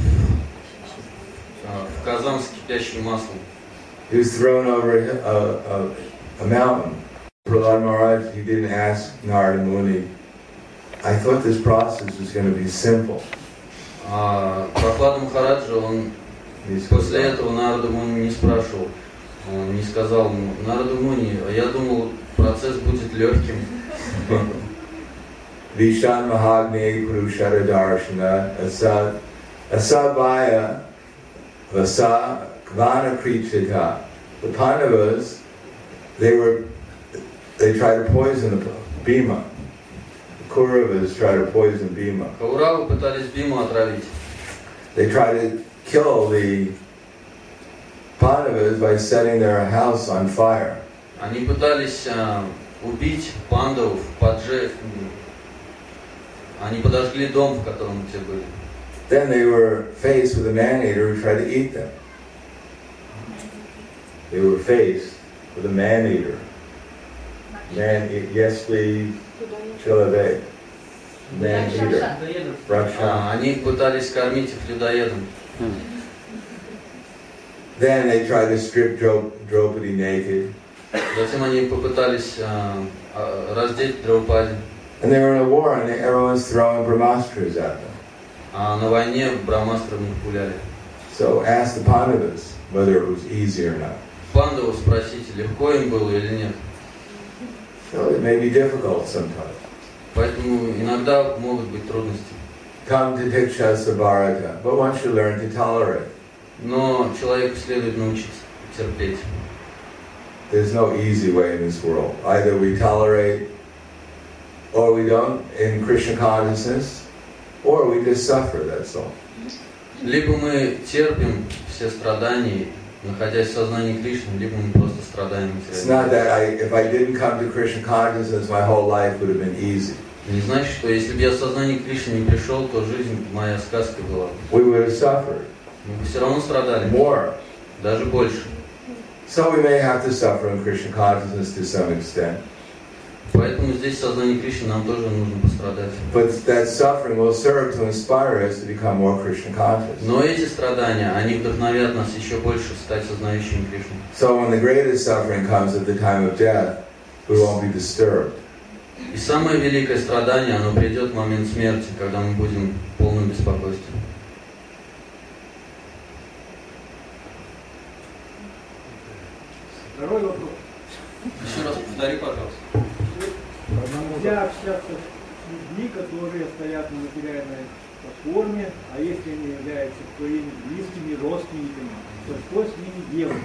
в казан с кипящим маслом. He was thrown over a, a, a mountain. Prahlad Maharaj, he didn't ask Narada Muni, I thought this process was going to be simple. Прохлада Махараджа, он после этого Нарада Муни не спрашивал, он не сказал, Нарада Муни, а я думал, процесс будет легким. Vishan Mahagne Purushara Darshana Asad Asabhaya Vasa Kvana Krichita. The Pandavas, they were they tried to poison the Bhima. The Kauravas try to poison Bhima. Кауравы пытались Биму отравить. They try to kill the Pandavas by setting their house on fire. Они пытались uh, убить пандавов, поджечь. Они подожгли дом, в котором те были. Then they were faced with a man-eater who tried to eat them. They were faced with a man-eater. Man, Yesli Chilave. Man-eater. Raksha. А, они пытались кормить их людоедом. Then they tried to strip Draupadi naked. Затем они попытались uh, uh, раздеть Драупади. And they were in a war and everyone's throwing brahmastras at them. А на войне брамастры в них пуляли. So ask the Pandavas whether it was easy or not. Пандавов спросите, легко им было или нет. So it may be difficult sometimes. Поэтому иногда могут быть трудности. Come to Diksha Sabharata, but one should learn to tolerate. Но человеку следует научиться терпеть. There's no easy way in this world. Either we tolerate or we don't in Krishna consciousness, or we just suffer, that's all. Либо мы терпим все страдания, находясь в сознании Кришны, либо мы просто страдаем It's not материально. that I, if I didn't come to Krishna consciousness, my whole life would have been easy. Не значит, что если бы я в сознание Кришны не пришел, то жизнь моя сказка была. We would have suffered Мы бы все равно страдали, more. даже больше. So we may have to suffer in Krishna consciousness to some extent. Поэтому здесь в сознании Кришны нам тоже нужно пострадать. But that suffering will serve to inspire us to become more Krishna conscious. Но эти страдания, они вдохновят нас еще больше стать сознающими Кришну. So when the greatest suffering comes at the time of death, we won't be disturbed. И самое великое страдание, оно придет в момент смерти, когда мы будем в полном беспокойстве. Второй вопрос. Еще раз повтори, пожалуйста. Нельзя общаться с людьми, которые стоят на материальной платформе, а если они являются твоими близкими родственниками, то что с ними делать?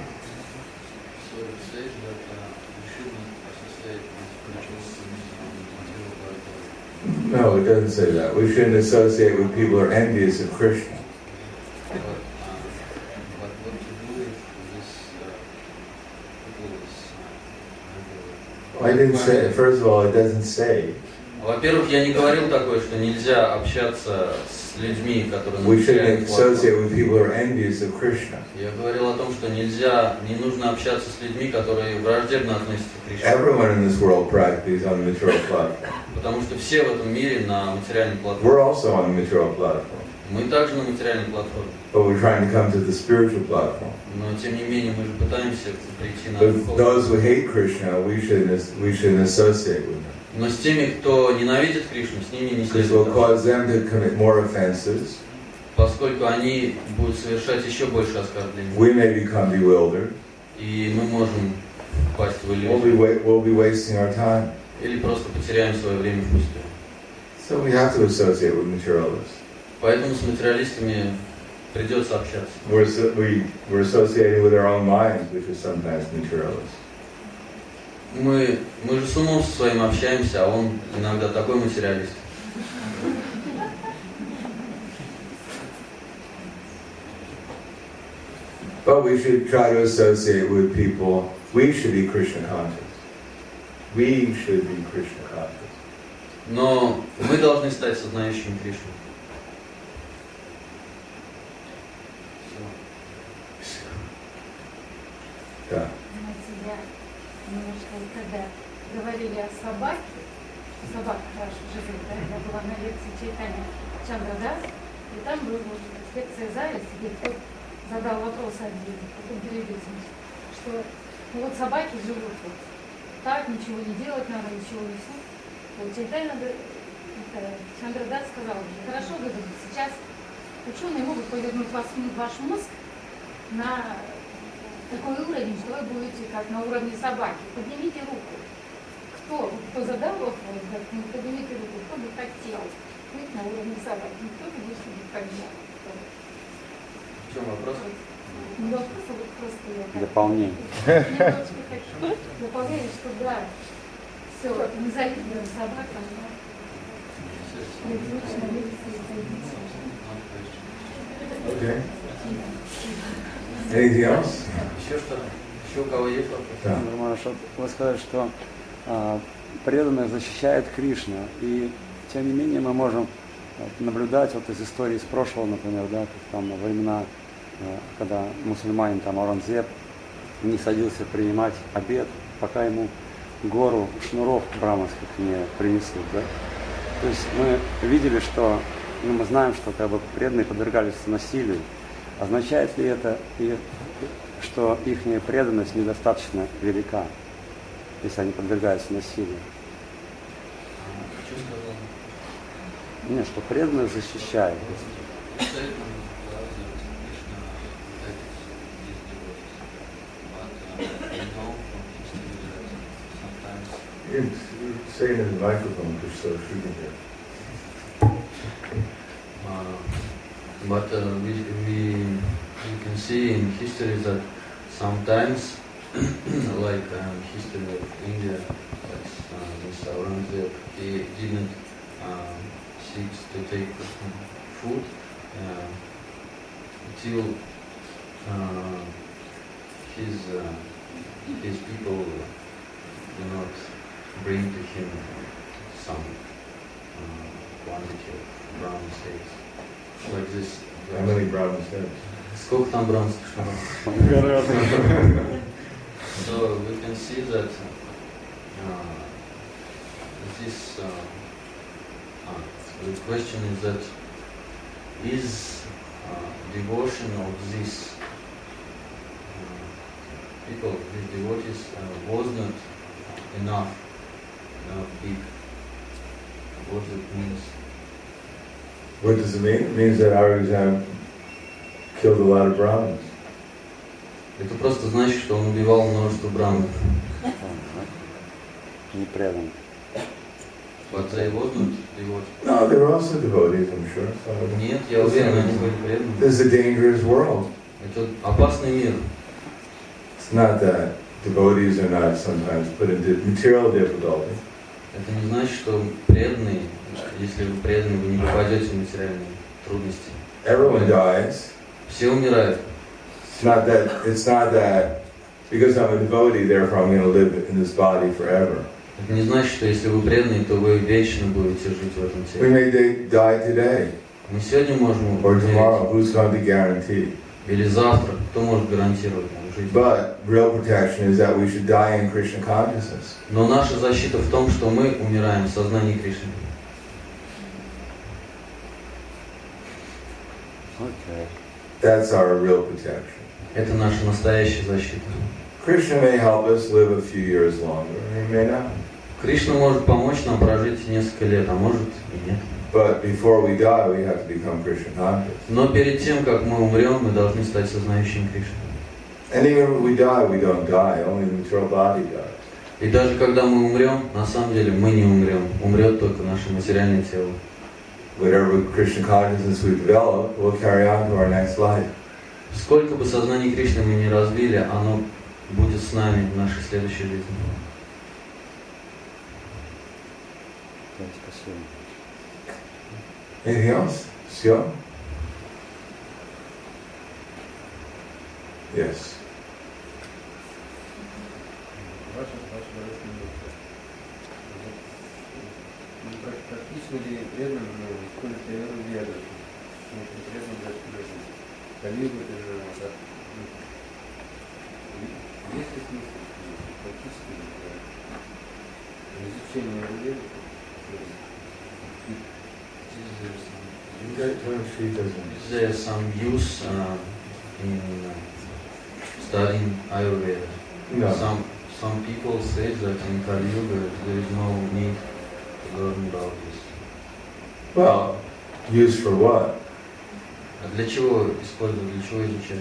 No, it doesn't say that. We shouldn't associate with people who are envious of Krishna. I didn't say, first of all, it doesn't say. Во-первых, я не говорил такое, что нельзя общаться с людьми, которые... We shouldn't associate with people who are envious of Krishna. Я говорил о том, что нельзя, не нужно общаться с людьми, которые враждебно относятся к Кришне. Everyone in this world practices on the material platform. Потому что все в этом мире на материальной платформе. We're also on the material platform. Мы также на материальной платформе. But we're trying to come to the spiritual platform. Но тем не менее мы же пытаемся прийти на But духовную. those who hate Krishna, we shouldn't, we shouldn't associate with them. Но с теми, кто ненавидит Кришну, с ними не This will следует cause общаться, them to commit more offenses. поскольку они будут совершать еще больше оскорблений. We may become bewildered. И мы можем впасть в We'll be, иллюзию. wa- we'll be wasting our time. Или просто потеряем свое время впустую. So we have to associate with materialists. Поэтому с материалистами придется общаться. We're, so- we, we're associating with our own minds, which is sometimes materialist. Мы, мы же с умом со своим общаемся, а он иногда такой материалист. But we should try to associate with people. We should be Krishna conscious. We should be Krishna conscious. Но мы должны стать сознающими Кришну. Да. Знаете, я немножко, когда говорили о собаке, собака хорошо живет, да, я была на лекции Чайтанья Чандрадас, и там была вот, лекция зависти, где кто задал вопрос один, потом переведен, что ну, вот собаки живут вот так, ничего не делать надо, ничего не все. Вот Чайтанья Чандрадас сказал, хорошо, говорит, сейчас ученые могут повернуть вас, ваш мозг на такой уровень, что вы будете как на уровне собаки. Поднимите руку. Кто, кто задал вопрос, ну, поднимите руку, кто бы хотел быть на уровне собаки. Никто бы больше не хотел. В чем вопрос? Не вопрос, а вот просто я так. Дополнение. Немножко так дополняю, что да, все, мы завидуем собакам, но Беззвучно лекции зайдите. Okay. Anything else? Еще что? Еще у кого есть вопрос? Да. Нормально, что вы сказали, что а, преданных защищает Кришна, и тем не менее мы можем наблюдать вот из истории из прошлого, например, да, как там во времена, а, когда мусульманин там Аурангзеб не садился принимать обед, пока ему гору шнуров браманских не принесут, да. То есть мы видели, что, ну, мы знаем, что как бы преданные подвергались насилию. Означает ли это, и, что их преданность недостаточно велика, если они подвергаются насилию? Что сказал? Нет, что преданность защищает. You say it in the microphone just so she can hear. Uh, but uh, we, we, we can see in history that sometimes, like um, history of India, like uh, this Aurangzeb, he didn't um, seek to take food uh, until uh, his uh, his people do not bring to him some uh, quantity of brown steaks. Like this. How many brown steaks? Сколько там бронзовых шаров? So we can see that uh, this. Uh, uh, the question is that is uh, devotion of these uh, people, these devotees, uh, was not enough, enough big. What it means? What does it mean? It means that Aurangzeb killed a lot of Brahmins. Это просто значит, что он убивал множество браманов. Не предан. But they wasn't devotees. No, they were also devotees, I'm sure. So Нет, я уверен, они были преданными. this is a dangerous world. Это опасный мир. It's not that devotees are not sometimes put into material difficulty. Это не значит, что преданные, если вы преданные, вы не попадете в материальные трудности. Everyone dies. Все умирают. It's not that. It's not that because I'm a devotee, therefore I'm going to live in this body forever. Это не значит, что если вы преданные, то вы вечно будете жить в этом We теле. may de- die today Мы сегодня можем or умереть, tomorrow. Who's going to guarantee? или завтра. Кто может гарантировать нам жизнь? But real protection is that we should die in Krishna consciousness. Но наша защита в том, что мы умираем в сознании Кришны. Окей. That's our real protection. Это наша настоящая защита. Krishna may help us live a few years longer, or he may not. Кришна может помочь нам прожить несколько лет, а может и нет. But before we die, we have to become Krishna conscious. Но перед тем, как мы умрем, мы должны стать сознающими Кришны. And even when we die, we don't die. Only the material body dies. И даже когда мы умрем, на самом деле мы не умрем. Умрет только наше материальное тело. Whatever Krishna consciousness we develop, we'll carry on to our next life. Сколько бы сознаний Кришны мы ни развили, оно будет с нами в нашей следующей жизни. Спасибо. Anything else? Sure? Yes. Ваша, ваша божественная душа. Практично ли преданным использовать веру веру? Преданным даже Калигу, даже есть ли смысл практически изучение веры? Is there some use uh, in uh, studying Ayurveda? No. Some some people say that in Kali Yuga there is no need to learn about this. Well, used for what? А для чего использовать, для чего изучать?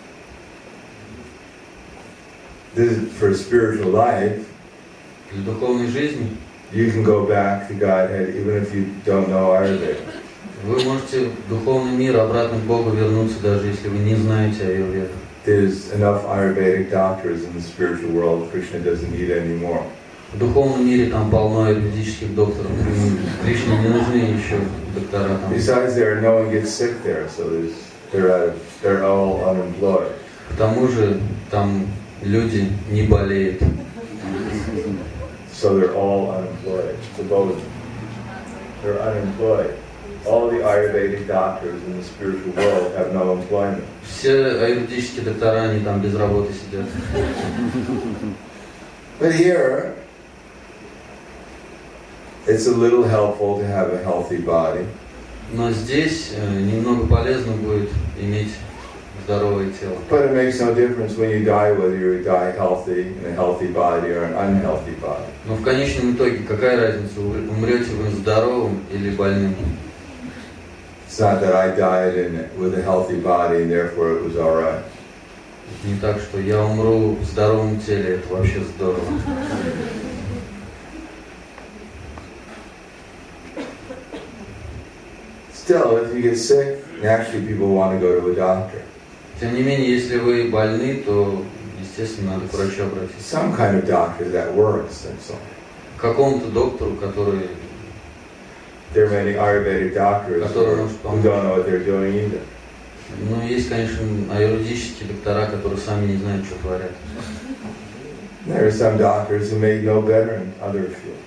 This is for spiritual life. Для духовной жизни You can go back to Godhead even if you don't know Ayurveda. вы можете в духовный мир обратно к Богу вернуться, даже если вы не знаете Аюрведу. There's enough Ayurvedic doctors in the spiritual world. Krishna doesn't need any more. В духовном мире там полно юридических докторов. Кришне не нужны еще доктора там. Besides, there no one gets sick there, so there's, they're out of, they're all unemployed. К тому же там люди не болеют. So they're all unemployed. So both they're unemployed. All the Ayurvedic doctors in the spiritual world have no employment. Все аюрведические доктора, они там без работы сидят. But here, it's a little helpful to have a healthy body. Но здесь немного полезно будет иметь здоровое тело. But it makes no difference when you die whether you die healthy in a healthy body or an unhealthy body. Но в конечном итоге какая разница, умрете вы здоровым или больным? It's not that I died in, with a healthy body and therefore it was all right. Не так, что я умру в здоровом теле, это вообще здорово. Still, if you get sick, naturally people want to go to a doctor. Тем не менее, если вы больны, то, естественно, надо к врачу обратиться. Some kind of doctor that works, that's all. К какому-то доктору, который... There are many Ayurvedic doctors who, who don't know what they're doing either. Ну, есть, конечно, аюрведические доктора, которые сами не знают, что творят. There are some doctors who may know better in other fields.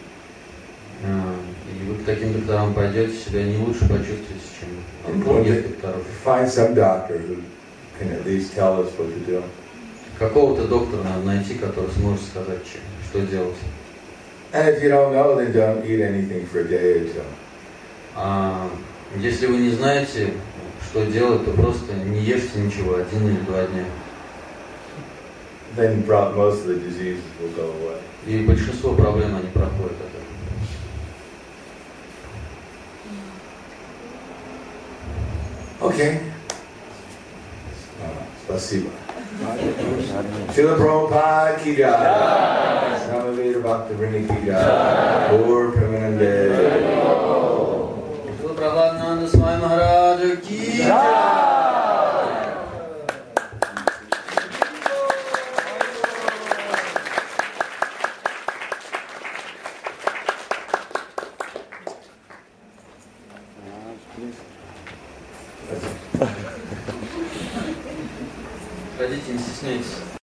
И вы к таким докторам пойдете, себя не лучше почувствуете, чем других докторов. Find some doctor who can at least tell us what to do. Какого-то доктора надо найти, который сможет сказать, что делать. And if you don't know, then don't eat anything for a day or two. А если вы не знаете, что делать, то просто не ешьте ничего один или два дня. Then most of the diseases will go away. И большинство проблем они проходят от этого. Okay. Спасибо. Srila Prabhupada ki jai. Samaveta Bhaktivinoda ki jai. Gaur Premanande. Srila Prabhupada Swami Maharaj ki jai. Ходите, не стесняйтесь.